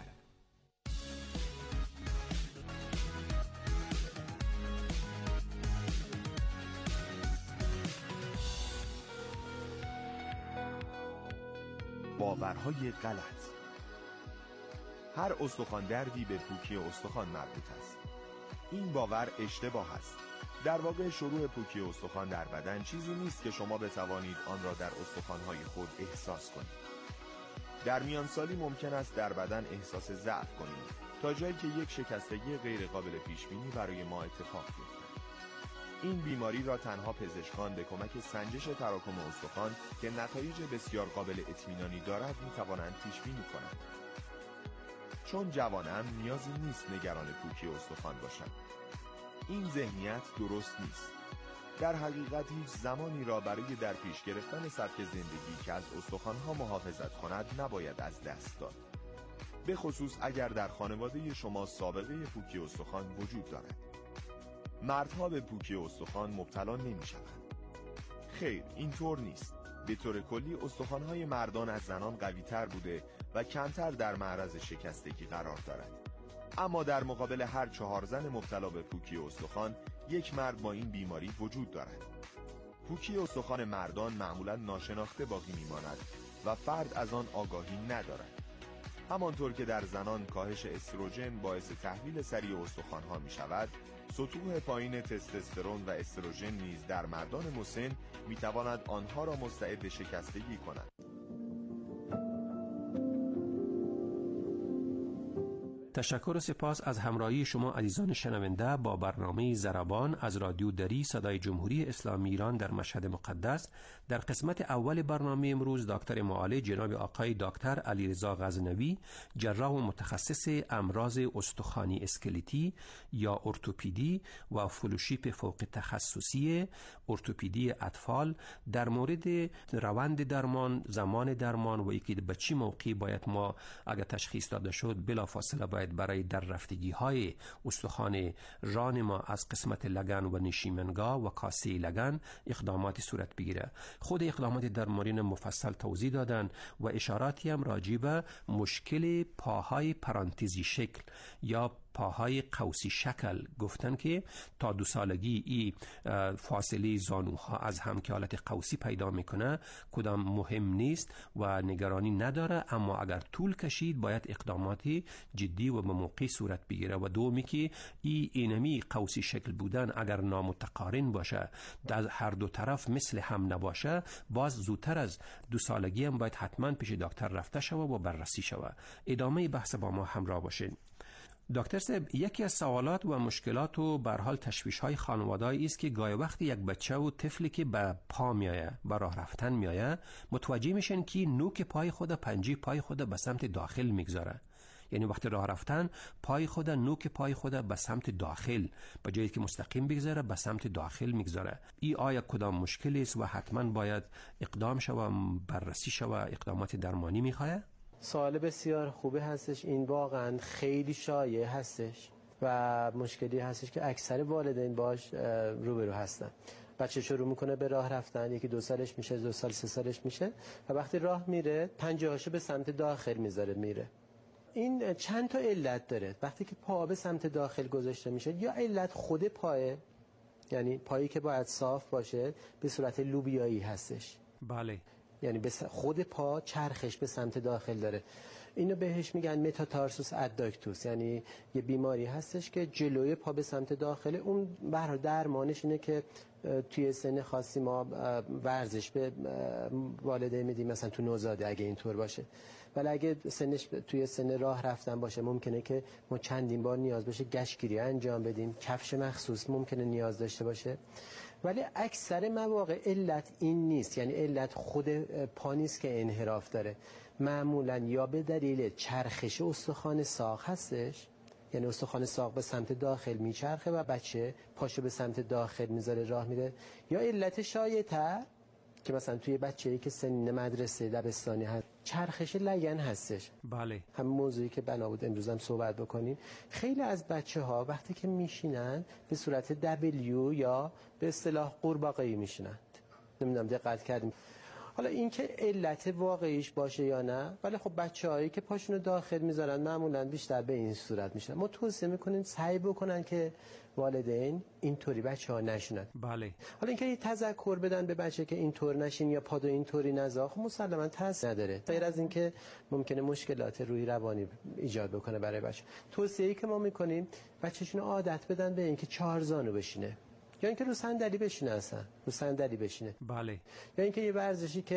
باورهای غلط. هر استخوان دردی به پوکی استخوان مربوط است. این باور اشتباه است. در واقع شروع پوکی استخوان در بدن چیزی نیست که شما بتوانید آن را در استخوان‌های خود احساس کنید. در میانسالی ممکن است در بدن احساس ضعف کنید تا جایی که یک شکستگی غیر قابل پیش بینی برای ما اتفاق بیفتد. این بیماری را تنها پزشکان به کمک سنجش تراکم استخوان که نتایج بسیار قابل اطمینانی دارد می‌توانند پیش بینی کنند. چون جوانم نیازی نیست نگران پوکی استخوان باشم. این ذهنیت درست نیست. در حقیقت هیچ زمانی را برای در پیش گرفتن سبک زندگی که از استخوان‌ها محافظت کند نباید از دست داد. به خصوص اگر در خانواده شما سابقه پوکی استخوان وجود دارد. مردها به پوکی استخوان مبتلا نمی‌شوند. خیر، اینطور نیست. به طور کلی استخوان‌های مردان از زنان قوی‌تر بوده و کمتر در معرض شکستگی قرار دارد. اما در مقابل هر 4 زن مبتلا به پوکی استخوان، یک مرد با این بیماری وجود دارد. پوکی استخوان مردان معمولاً ناشناخته باقی می‌ماند و فرد از آن آگاهی ندارد. همانطور که در زنان کاهش استروژن باعث تحویل سریع استخوان‌ها می‌شود، سطوح پایین تستوسترون و استروژن نیز در مردان مسن می‌تواند آنها را مستعد شکستگی کند. تشکر و سپاس از همراهی شما عزیزان شنونده با برنامه ضربان از رادیو دری صدای جمهوری اسلامی ایران در مشهد مقدس. در قسمت اول برنامه امروز دکتر معالج جناب آقای دکتر علیرضا غزنوی، جراح و متخصص امراض استخوانی اسکلتی یا ارتوپدی و فلوشیپ فوق تخصصی ارتوپدی اطفال، در مورد روند درمان، زمان درمان و اینکه به چه موقعی باید ما اگر تشخیص داده شد بلافاصله باید برای در رفتگی های استخوان ران ما از قسمت لگن و نشیمنگاه و کاسه لگن اقدامات صورت بگیره. خود اقدامات درمانی مفصل توضیح دادن و اشاراتی هم راجع به مشکل پاهای پرانتزی شکل یا پاهای قوسی شکل گفتن که تا 2 سالگی ای فاصله زانوها از هم که حالت قوسی پیدا میکنه کدام مهم نیست و نگرانی نداره، اما اگر طول کشید باید اقدامات جدی و به موقع صورت بگیره. و دومی که اینمی قوسی شکل بودن اگر نامتقارن باشه، در هر دو طرف مثل هم نباشه، باز زودتر از 2 سالگی هم باید حتما پیش دکتر رفته شود و بررسی شود. ادامه بحث با ما همراه باشین. دکتر صاحب، یکی از سوالات و مشکلات و به هر حال تشویش‌های خانواده‌ای است که گاهی وقتی یک بچه و طفلی که به پا میایه، به راه رفتن میایه، متوجه میشن که نوک پای خود، پنجه پای خود به سمت داخل میگذاره. یعنی وقتی راه رفتن پای خود، نوک پای خود به سمت داخل، به جایی که مستقیم بگذاره به سمت داخل میگذاره. این آیا کدام مشکلی است و حتما باید اقدام شود، بررسی شود، اقدامات درمانی میخواد؟ سوال بسیار خوبه هستش. این واقعا خیلی شایع هستش و مشکلی هستش که اکثر والدین باش روبرو هستن. بچه شروع میکنه به راه رفتن، یکی 2 سالش میشه، 2 سال 3 سالش میشه و وقتی راه میره پنجه‌هاشو به سمت داخل میذاره میره. این چند تا علت داره. وقتی که پا به سمت داخل گذاشته میشه، یا علت خود پایه، یعنی پایی که باید صاف باشه به صورت لوبیایی هستش. بله. یعنی خود پا چرخش به سمت داخل داره. اینو بهش میگن متاتارسوس اداکتوس، یعنی یه بیماری هستش که جلوی پا به سمت داخله. اون برای درمانش اینه که توی سن خاصی ما ورزش به والدین میدیم، مثلا تو نوزاده اگه اینطور باشه. ولی اگه سنش توی سن راه رفتن باشه ممکنه که ما چندین بار نیاز بشه گشتگیری انجام بدیم، کفش مخصوص ممکنه نیاز داشته باشه. ولی اکثر مواقع علت این نیست، یعنی علت خود پا نیست که انحراف داره. معمولا یا به دلیل چرخش استخوان ساق هستش، یعنی استخوان ساق به سمت داخل میچرخه و بچه پاشو به سمت داخل میذاره راه میره، یا علت شایع‌تر که مثلا توی بچه‌ای که سن مدرسه دبستانی هست چرخش لگن هستش. بله. همین موضوعی که بنا بود امروز هم صحبت بکنیم. خیلی از بچه‌ها وقتی که میشینن به صورت دبلیو یا به اصطلاح قورباغه‌ای میشینن. نمیدونم دقت کردیم. حالا این که علت واقعیش باشه یا نه، ولی خب بچه‌هایی که پاشونو داخل میذارن معمولاً بیشتر به این صورت میشن. ما توصیه میکنیم سعی بکنن که والدین اینطوری بچه‌ها نشونن. بله. حالا اینکه یه تذکر بدن به بچه که اینطور نشین یا پادو اینطوری نذار، خب مسلماً تاثیر نداره. غیر از اینکه ممکنه مشکلات روحی روانی ایجاد بکنه برای بچه. توصیه‌ای که ما میکنیم بچه‌شون عادت بدن به اینکه 4 زانو بشینه، یا اینکه رو صندلی بشینه، اصلا رو صندلی بشینه. بله. یا اینکه یه ورزشی که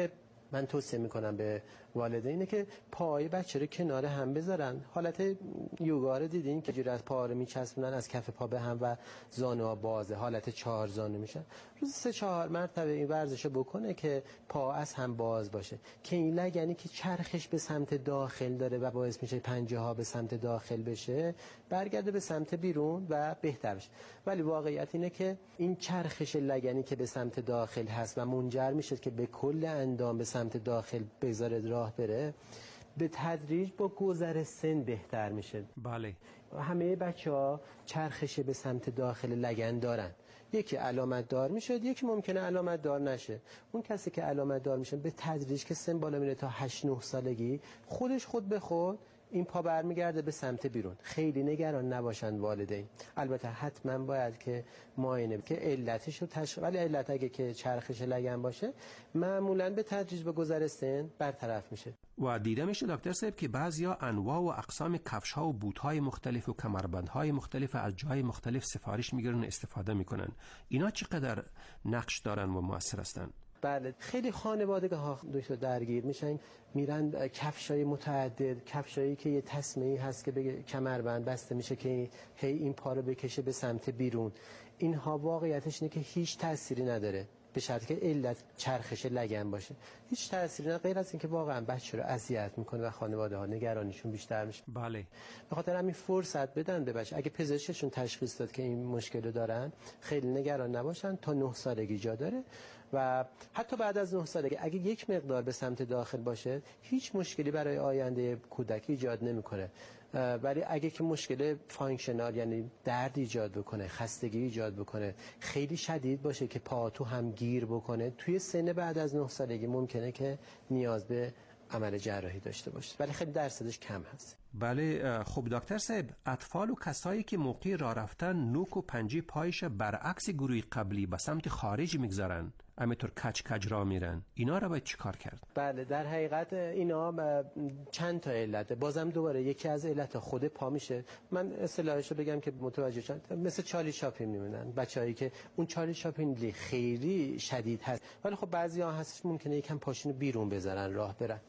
من توصیه میکنم به والدین که پای بچه رو کنار هم بذارن. حالت یوگا رو دیدین که جوری از پا رو میچسبونن از کف پا به هم و زانوها بازه، حالت 4 زانو میشن. روز 3-4 مرتبه این ورزشو بکنه که پا از هم باز باشه، که این لگنی که چرخش به سمت داخل داره و باعث میشه پنجه ها به سمت داخل بشه برگرده به سمت بیرون و بهتر بشه. ولی واقعیت اینه که این چرخش لگنی که به سمت داخل هست و منجر میشه که به کل اندام به سمت داخل بذاره راه بره، به تدریج با گذر سن بهتر میشه. بله. همه بچه‌ها چرخش به سمت داخل لگن دارن. یکی علامت دار میشه، یکی ممکنه علامت دار نشه. اون کسی که علامت دار میشه به تدریج که سن بالا میره تا 8-9 سالگی خود به خود این پا برمیگرده به سمت بیرون. خیلی نگران نباشن والدین. البته حتما باید که معاینه که علتش رو تشخیص، ولی علت اگه که چرخش لگن باشه معمولا به تدریج به گذر سن برطرف میشه. و دیده میشه دکتر صاحب که بعضیا انواع و اقسام کفش‌ها و بوت‌های مختلف و کمربندهای مختلف از جای مختلف سفارش میگیرن و استفاده میکنن. اینا چقدر نقش دارن و مؤثر هستن؟ بله، خیلی خانوادگی‌ها دکتر درگیر میشن، میرن کفشای متعدد، کفشایی که یه تسمه‌ای هست که به کمربند بسته میشه که هی این پا رو بکشه به سمت بیرون. اینها واقعیتش اینه که هیچ تأثیری نداره به شرطی که علت چرخش لگن باشه. هیچ تأثیری نداره غیر از اینکه واقعا بچه رو اذیت میکنه و خانواده‌ها نگرانیشون بیشتر میشه. بله. به خاطر همین فرصت بدن به بچه. اگه پزشکشون تشخیص داد که این مشکل رو دارن، خیلی نگران نباشن. تا 9 سالگی جا داره و حتی بعد از 9 سالگی اگه یک مقدار به سمت داخل باشه هیچ مشکلی برای آینده کودک ایجاد نمیکنه. ولی اگه که مشکل فانکشنال یعنی درد ایجاد بکنه، خستگی ایجاد بکنه، خیلی شدید باشه که پا تو هم گیر بکنه، توی سن بعد از 9 سالگی ممکنه که نیاز به عمل جراحی داشته باشه، ولی خیلی درصدش کم هست. بله. خب دکتر صاحب، اطفال و کسایی که موقع راه رفتن نوک و پنجه پایش برعکس گروه قبلی به سمت خارج میگذارن، همینطور کج راه میرن، اینا رو باید چیکار کرد؟ بله، در حقیقت اینا چند تا علته. بازم دوباره یکی از علت خود پا میشه. من اصطلاحش رو بگم که متوجه شن، مثل چارلی چاپلین میمونن، بچه‌هایی که اون چارلی چاپلین خیلی شدید هست، ولی خب بعضیا هستش ممکنه یکم پاشونو بیرون بذارن راه برن.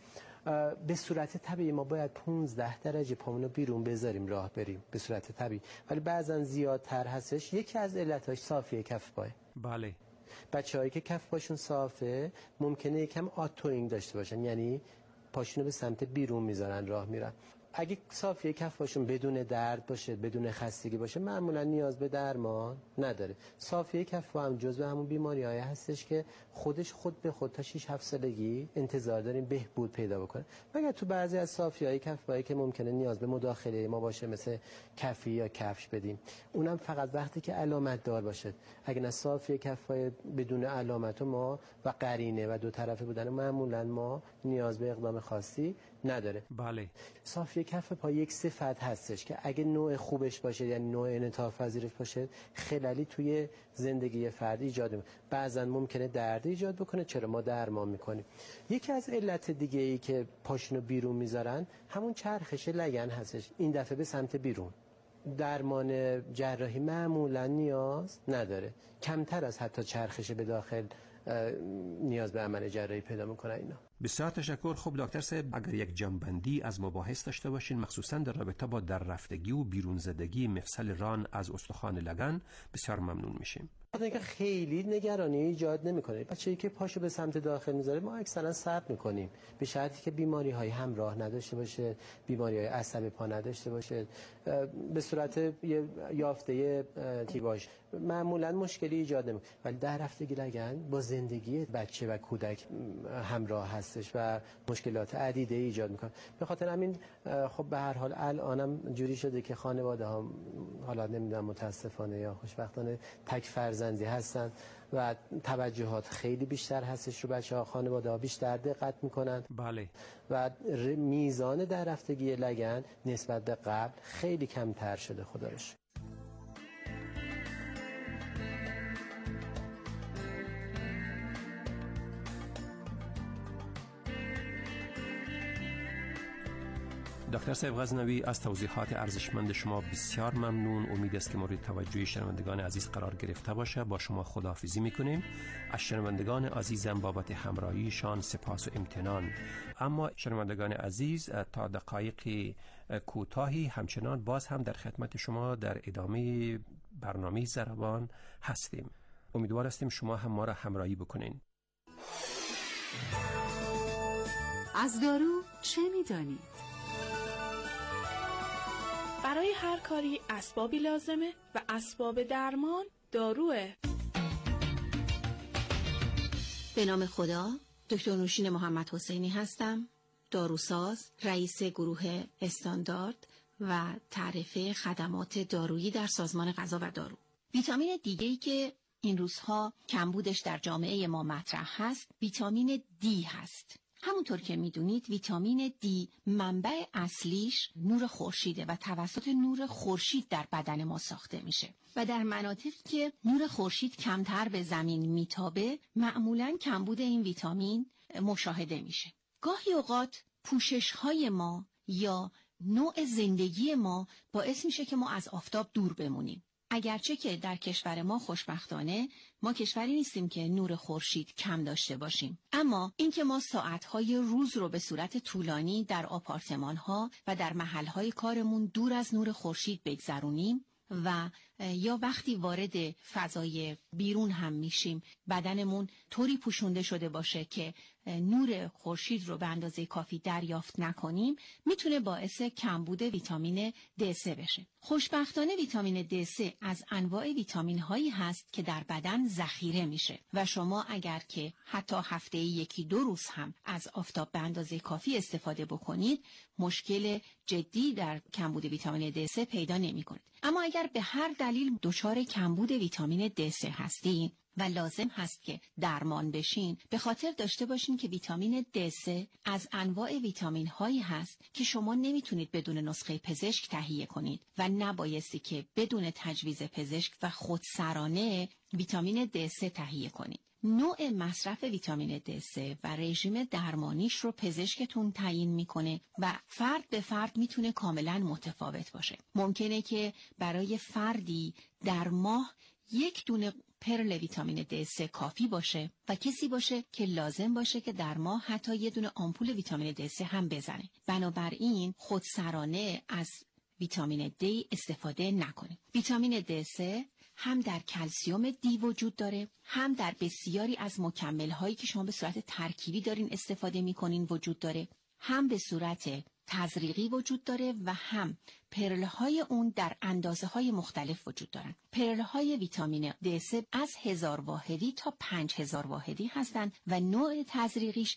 به صورت طبیعی ما باید 15 درجه پامونو بیرون بذاریم راه بریم به صورت طبیعی، ولی بعضا زیادتر هستش. یکی از علتاش صافی کف پای. بله. بچه‌هایی که کف پاشون صافه ممکنه یکم آتوینگ داشته باشن، یعنی پاشونو به سمت بیرون میذارن راه میرن. اگه صافی کف پاشون بدون درد باشه، بدون خستگی باشه، معمولا نیاز به درمان نداره. صافی کف پا هم جزو همون بیماری‌های هستش که خود به خود تا 6-7 سالگی انتظار داریم بهبود پیدا بکنه. مگر تو بعضی از صافی‌های کف پایی که ممکنه نیاز به مداخله ما باشه، مثل کفی یا کفش بدیم، اونم فقط وقتی که علامت دار باشه. اگه نه صافی کف پای بدون علامت ما و قرینه و دو طرفه بودن، معمولا ما نیاز به اقدام خاصی نداره. بله. صافی کف پا یک صفت هستش که اگه نوع خوبش باشه، یعنی نوع انعطاف پذیرش باشه، خلالی توی زندگی فردی ایجاد میکنه. بعضا ممکنه درد ایجاد بکنه، چرا ما درمان میکنیم. یکی از علت دیگه ای که پاشونو بیرون میذارن همون چرخش لگن هستش، این دفعه به سمت بیرون. درمان جراحی معمولا نیاز نداره، کمتر از حتی چرخش به داخل نیاز به عمل جراحی پیدا میکنه اینا. بسیار تشکر. خب دکتر صاحب، اگر یک جنبندی از مباحث داشته باشین مخصوصا در رابطه با در رفتگی و بیرون زدگی مفصل ران از استخوان لگن، بسیار ممنون میشیم. اینکه خیلی نگرانی ایجاد نمیکنه. بچه‌ای که پاشو به سمت داخل میذاره ما اکثرا صبر میکنیم، به شرطی که بیماری‌های همراه نداشته باشه، بیماری‌های عصب پا نداشته باشه، به صورت یافته تیواژ معمولا مشکلی ایجاد نمیکنه. ولی در رفتگی لگن با زندگی بچه و کودک همراه هستش و مشکلات عدیده ایجاد میکنه. به خاطر همین خب به هر حال الانم جوری شده که خانواده‌ها، حالا نمیدونم متاسفانه یا خوشبختانه، تک فرزندی هستن و توجهات خیلی بیشتر هستش رو بچه‌ها. خانواده‌ها بیشتر دقت میکنن. بله. و میزان در رفتگی لگن نسبت به قبل خیلی کمتر شده خدا رو شکر. دکتر صاحب غزنوی، از توضیحات ارزشمند شما بسیار ممنون. امید است که مورد توجه شنوندگان عزیز قرار گرفته باشه. با شما خداحافظی میکنیم. از شنوندگان عزیزم بابت همراهیشان سپاس و امتنان. اما شنوندگان عزیز، تا دقایق کوتاهی همچنان باز هم در خدمت شما در ادامه برنامه ضربان هستیم. امیدوار هستیم شما هم ما را همراهی بکنین. از دارو چه می‌دانید؟ برای هر کاری اسبابی لازمه و اسباب درمان داروه. به نام خدا، دکتر نوشین محمد حسینی هستم، داروساز، رئیس گروه استاندارد و تعرفه خدمات دارویی در سازمان غذا و دارو. ویتامین دیگه‌ای که این روزها کمبودش در جامعه ما مطرح هست، ویتامین دی هست. همونطور که میدونید ویتامین دی منبع اصلیش نور خورشیده و توسط نور خورشید در بدن ما ساخته میشه و در مناطقی که نور خورشید کمتر به زمین میتابه معمولاً کمبود این ویتامین مشاهده میشه. گاهی اوقات پوشش‌های ما یا نوع زندگی ما باعث میشه که ما از آفتاب دور بمونیم. اگرچه که در کشور ما خوشبختانه ما کشوری نیستیم که نور خورشید کم داشته باشیم، اما اینکه ما ساعتهای روز رو به صورت طولانی در آپارتمان‌ها و در محل‌های کارمون دور از نور خورشید بگذرونیم و یا وقتی وارد فضای بیرون هم میشیم بدنمون طوری پوشونده شده باشه که نور خورشید رو به اندازه کافی دریافت نکنیم، میتونه باعث کمبود ویتامین D3 بشه. خوشبختانه ویتامین D3 از انواع ویتامین هایی هست که در بدن ذخیره میشه و شما اگر که حتی هفته یکی دو روز هم از آفتاب به اندازه کافی استفاده بکنید، مشکل جدی در کمبود ویتامین D3 پیدا نمی‌کنید. اما اگر به هر دلیل دچار کمبود ویتامین D3 هستین و لازم هست که درمان بشین، به خاطر داشته باشین که ویتامین D3 از انواع ویتامین هایی هست که شما نمیتونید بدون نسخه پزشک تهیه کنید و نبایستی که بدون تجویز پزشک و خودسرانه ویتامین D3 تهیه کنید. نوع مصرف ویتامین D3 و رژیم درمانیش رو پزشکتون تعیین میکنه و فرد به فرد میتونه کاملا متفاوت باشه. ممکنه که برای فردی در ماه یک دونه پرل ویتامین D3 کافی باشه و کسی باشه که لازم باشه که در ماه حتی یه دونه آمپول ویتامین D3 هم بزنه. بنابراین خودسرانه از ویتامین D استفاده نکنید. ویتامین D3 هم در کلسیم دی وجود داره، هم در بسیاری از مکمل هایی که شما به صورت ترکیبی دارین استفاده میکنین وجود داره، هم به صورت تزریقی وجود داره و هم پرل های اون در اندازه های مختلف وجود دارن. پرل های ویتامین D3 از 1000 واحدی تا 5000 واحدی هستند و نوع تزریقیش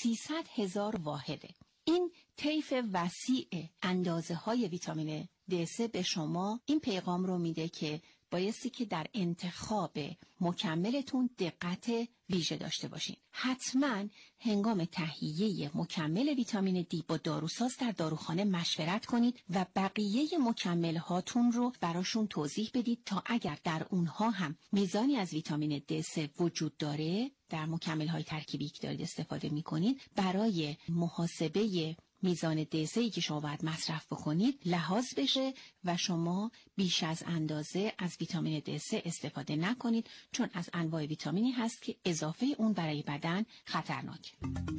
300,000 واحده. این طیف وسیع اندازه های ویتامین D3 به شما این پیغام رو میده که بایستی که در انتخاب مکملتون دقت ویژه داشته باشین. حتما هنگام تهیه مکمل ویتامین دی با داروساز در داروخانه مشورت کنید و بقیه مکمل هاتون رو براشون توضیح بدید تا اگر در اونها هم میزانی از ویتامین D3 وجود داره، در مکمل های ترکیبی که دارید استفاده میکنید، برای محاسبه میزان D3 که شما باید مصرف بکنید لحاظ بشه و شما بیش از اندازه از ویتامین D3 استفاده نکنید، چون از انواع ویتامینی هست که اضافه اون برای بدن خطرناکه.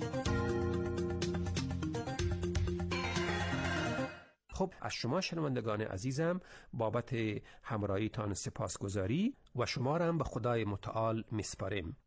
خب از شما شنوندگان عزیزم بابت همراهیتان سپاسگزاری و شما را هم به خدای متعال میسپاریم.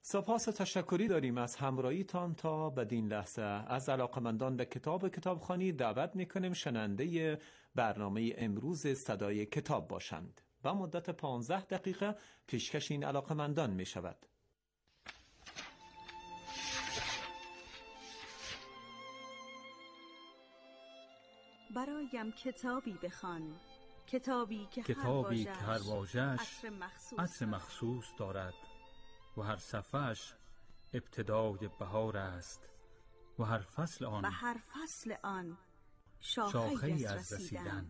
سپاس و تشکری داریم از همراهیتان تا بدین لحظه. از علاقمندان به کتابخوانی دعوت میکنیم شنونده برنامه امروز صدای کتاب باشند و مدت 15 دقیقه پیشکش این علاقمندان می شود. برایم کتابی بخوان، کتابی که هر واژه‌اش عطر مخصوص دارد و هر صفحه‌اش ابتدای بهار است و هر فصل آن شاخه‌ای از رسیدن.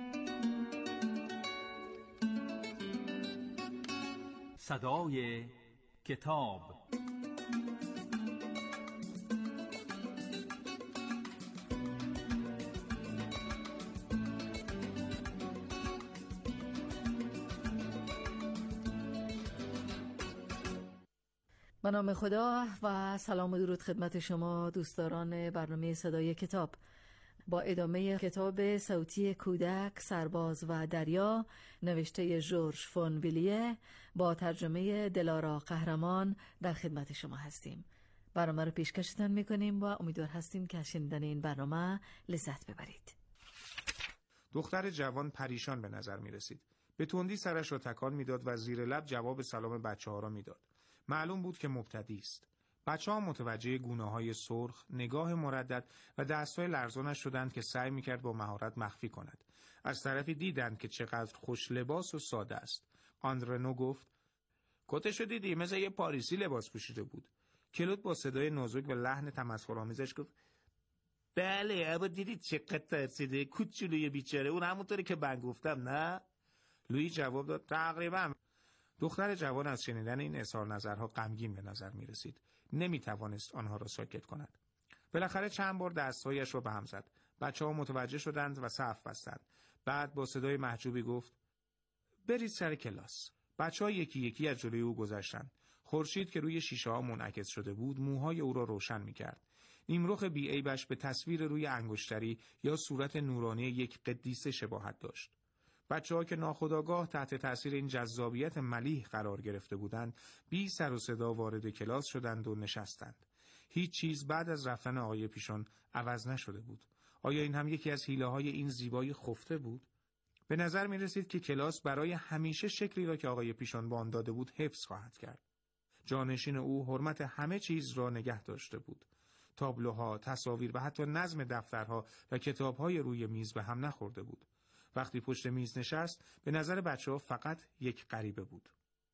صدای کتاب. به نام خدا و سلام و درود خدمت شما دوستداران برنامه صدای کتاب. با ادامه کتاب صوتی کودک، سرباز و دریا نوشته ژورژ فون ویلیه با ترجمه دلارا قهرمان در خدمت شما هستیم. برنامه رو پیشکشتان میکنیم و امیدوار هستیم که شنیدن این برنامه لذت ببرید. دختر جوان پریشان به نظر می رسید. به تندی سرش را تکان میداد و زیر لب جواب سلام بچه ها را میداد. معلوم بود که مبتدی است. بچه ها متوجه گونه‌های سرخ، نگاه مردد و دست‌های لرزانش شدند که سعی می‌کرد با مهارت مخفی کند. از طرفی دیدند که چقدر خوش لباس و ساده است. آندرنو گفت: کتشو دیدی؟ مثل یه پاریسی لباس پوشیده بود. کلود با صدای نازک و لحن تمسخرآمیزش گفت: بله، اما دیدید چقدر ترسیده، کوچولوی بیچاره، اون همونطوری که من گفتم نه؟ لویی جواب داد: تقریبا. دختر جوان از شنیدن این اظهار نظرها غمگین به نظر می رسید. نمی توانست آنها را ساکت کند. بالاخره چند بار دستهایش را به هم زد. بچه ها متوجه شدند و صف بستند. بعد با صدای محجوبی گفت: برید سر کلاس. بچه ها یکی یکی از جلوی او گذشتند. خورشید که روی شیشه ها منعکس شده بود موهای او را روشن می کرد. نیمرخ بیعیبش به تصویر روی انگشتری یا صورت نورانی یک قدیسه شباهت داشت. بچه‌ها که ناخودآگاه تحت تأثیر این جذابیت ملیح قرار گرفته بودند، بی سر و صدا وارد کلاس شدند و نشستند. هیچ چیز بعد از رفتن آقای پیشون عوض نشده بود. آیا این هم یکی از حیله‌های این زیبای خفته بود؟ به نظر می رسید که کلاس برای همیشه شکلی را که آقای پیشون به آن داده بود حفظ خواهد کرد. جانشین او حرمت همه چیز را نگه داشته بود. تابلوها، تصاویر و حتی نظم دفترها و کتاب‌های روی میز به هم نخورده بود. وقتی پشت میز نشست به نظر بچه‌ها فقط یک غریبه بود.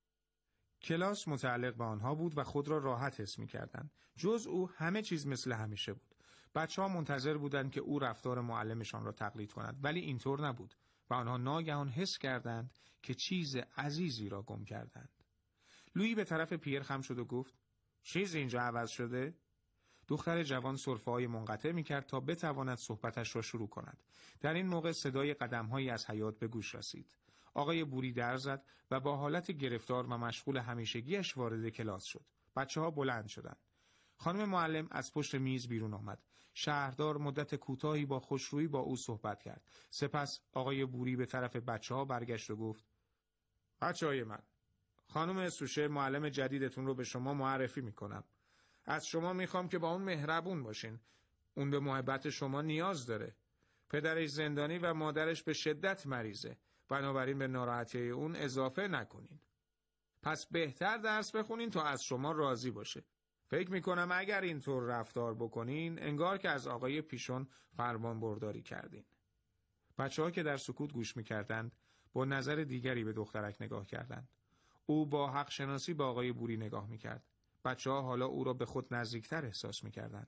کلاس متعلق به آنها بود و خود را راحت حس می‌کردند. جز او همه چیز مثل همیشه بود. بچه‌ها منتظر بودند که او رفتار معلمشان را تقلید کند، ولی اینطور نبود و آنها ناگهان حس کردند که چیز عزیزی را گم کردند. لویی به طرف پیر خم شد و گفت: چیزی اینجا عوض شده؟ دختر جوان سرفه‌های منقطع می‌کرد تا بتواند صحبتش را شروع کند. در این موقع صدای قدم‌هایی از حیاط به گوش رسید. آقای بوری در زد و با حالت گرفتار و مشغول همیشگیش وارد کلاس شد. بچه‌ها بلند شدند. خانم معلم از پشت میز بیرون آمد. شهردار مدت کوتاهی با خوشرویی با او صحبت کرد. سپس آقای بوری به طرف بچه‌ها برگشت و گفت: بچه‌های من، خانم سوشه معلم جدیدتون رو به شما معرفی می‌کنم. از شما میخوام که با اون مهربون باشین. اون به محبت شما نیاز داره. پدرش زندانی و مادرش به شدت مریضه. بنابراین به ناراحتی اون اضافه نکنین. پس بهتر درس بخونین تا از شما راضی باشه. فکر میکنم اگر اینطور رفتار بکنین انگار که از آقای پیشون فرمان برداری کردین. بچه‌ها که در سکوت گوش میکردند با نظر دیگری به دخترک نگاه کردند. او با حق شناسی به آقای بوری نگاه میکرد. بچه‌ها حالا او را به خود نزدیکتر احساس می‌کردند.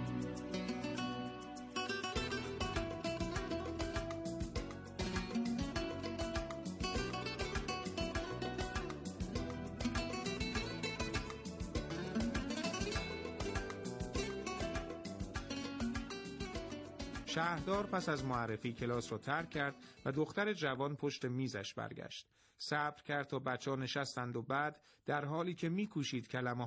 شهردار پس از معرفی کلاس را ترک کرد و دختر جوان پشت میزش برگشت. صبر کرد تا بچه‌ها نشستند و بعد در حالی که می‌کوشید کلمه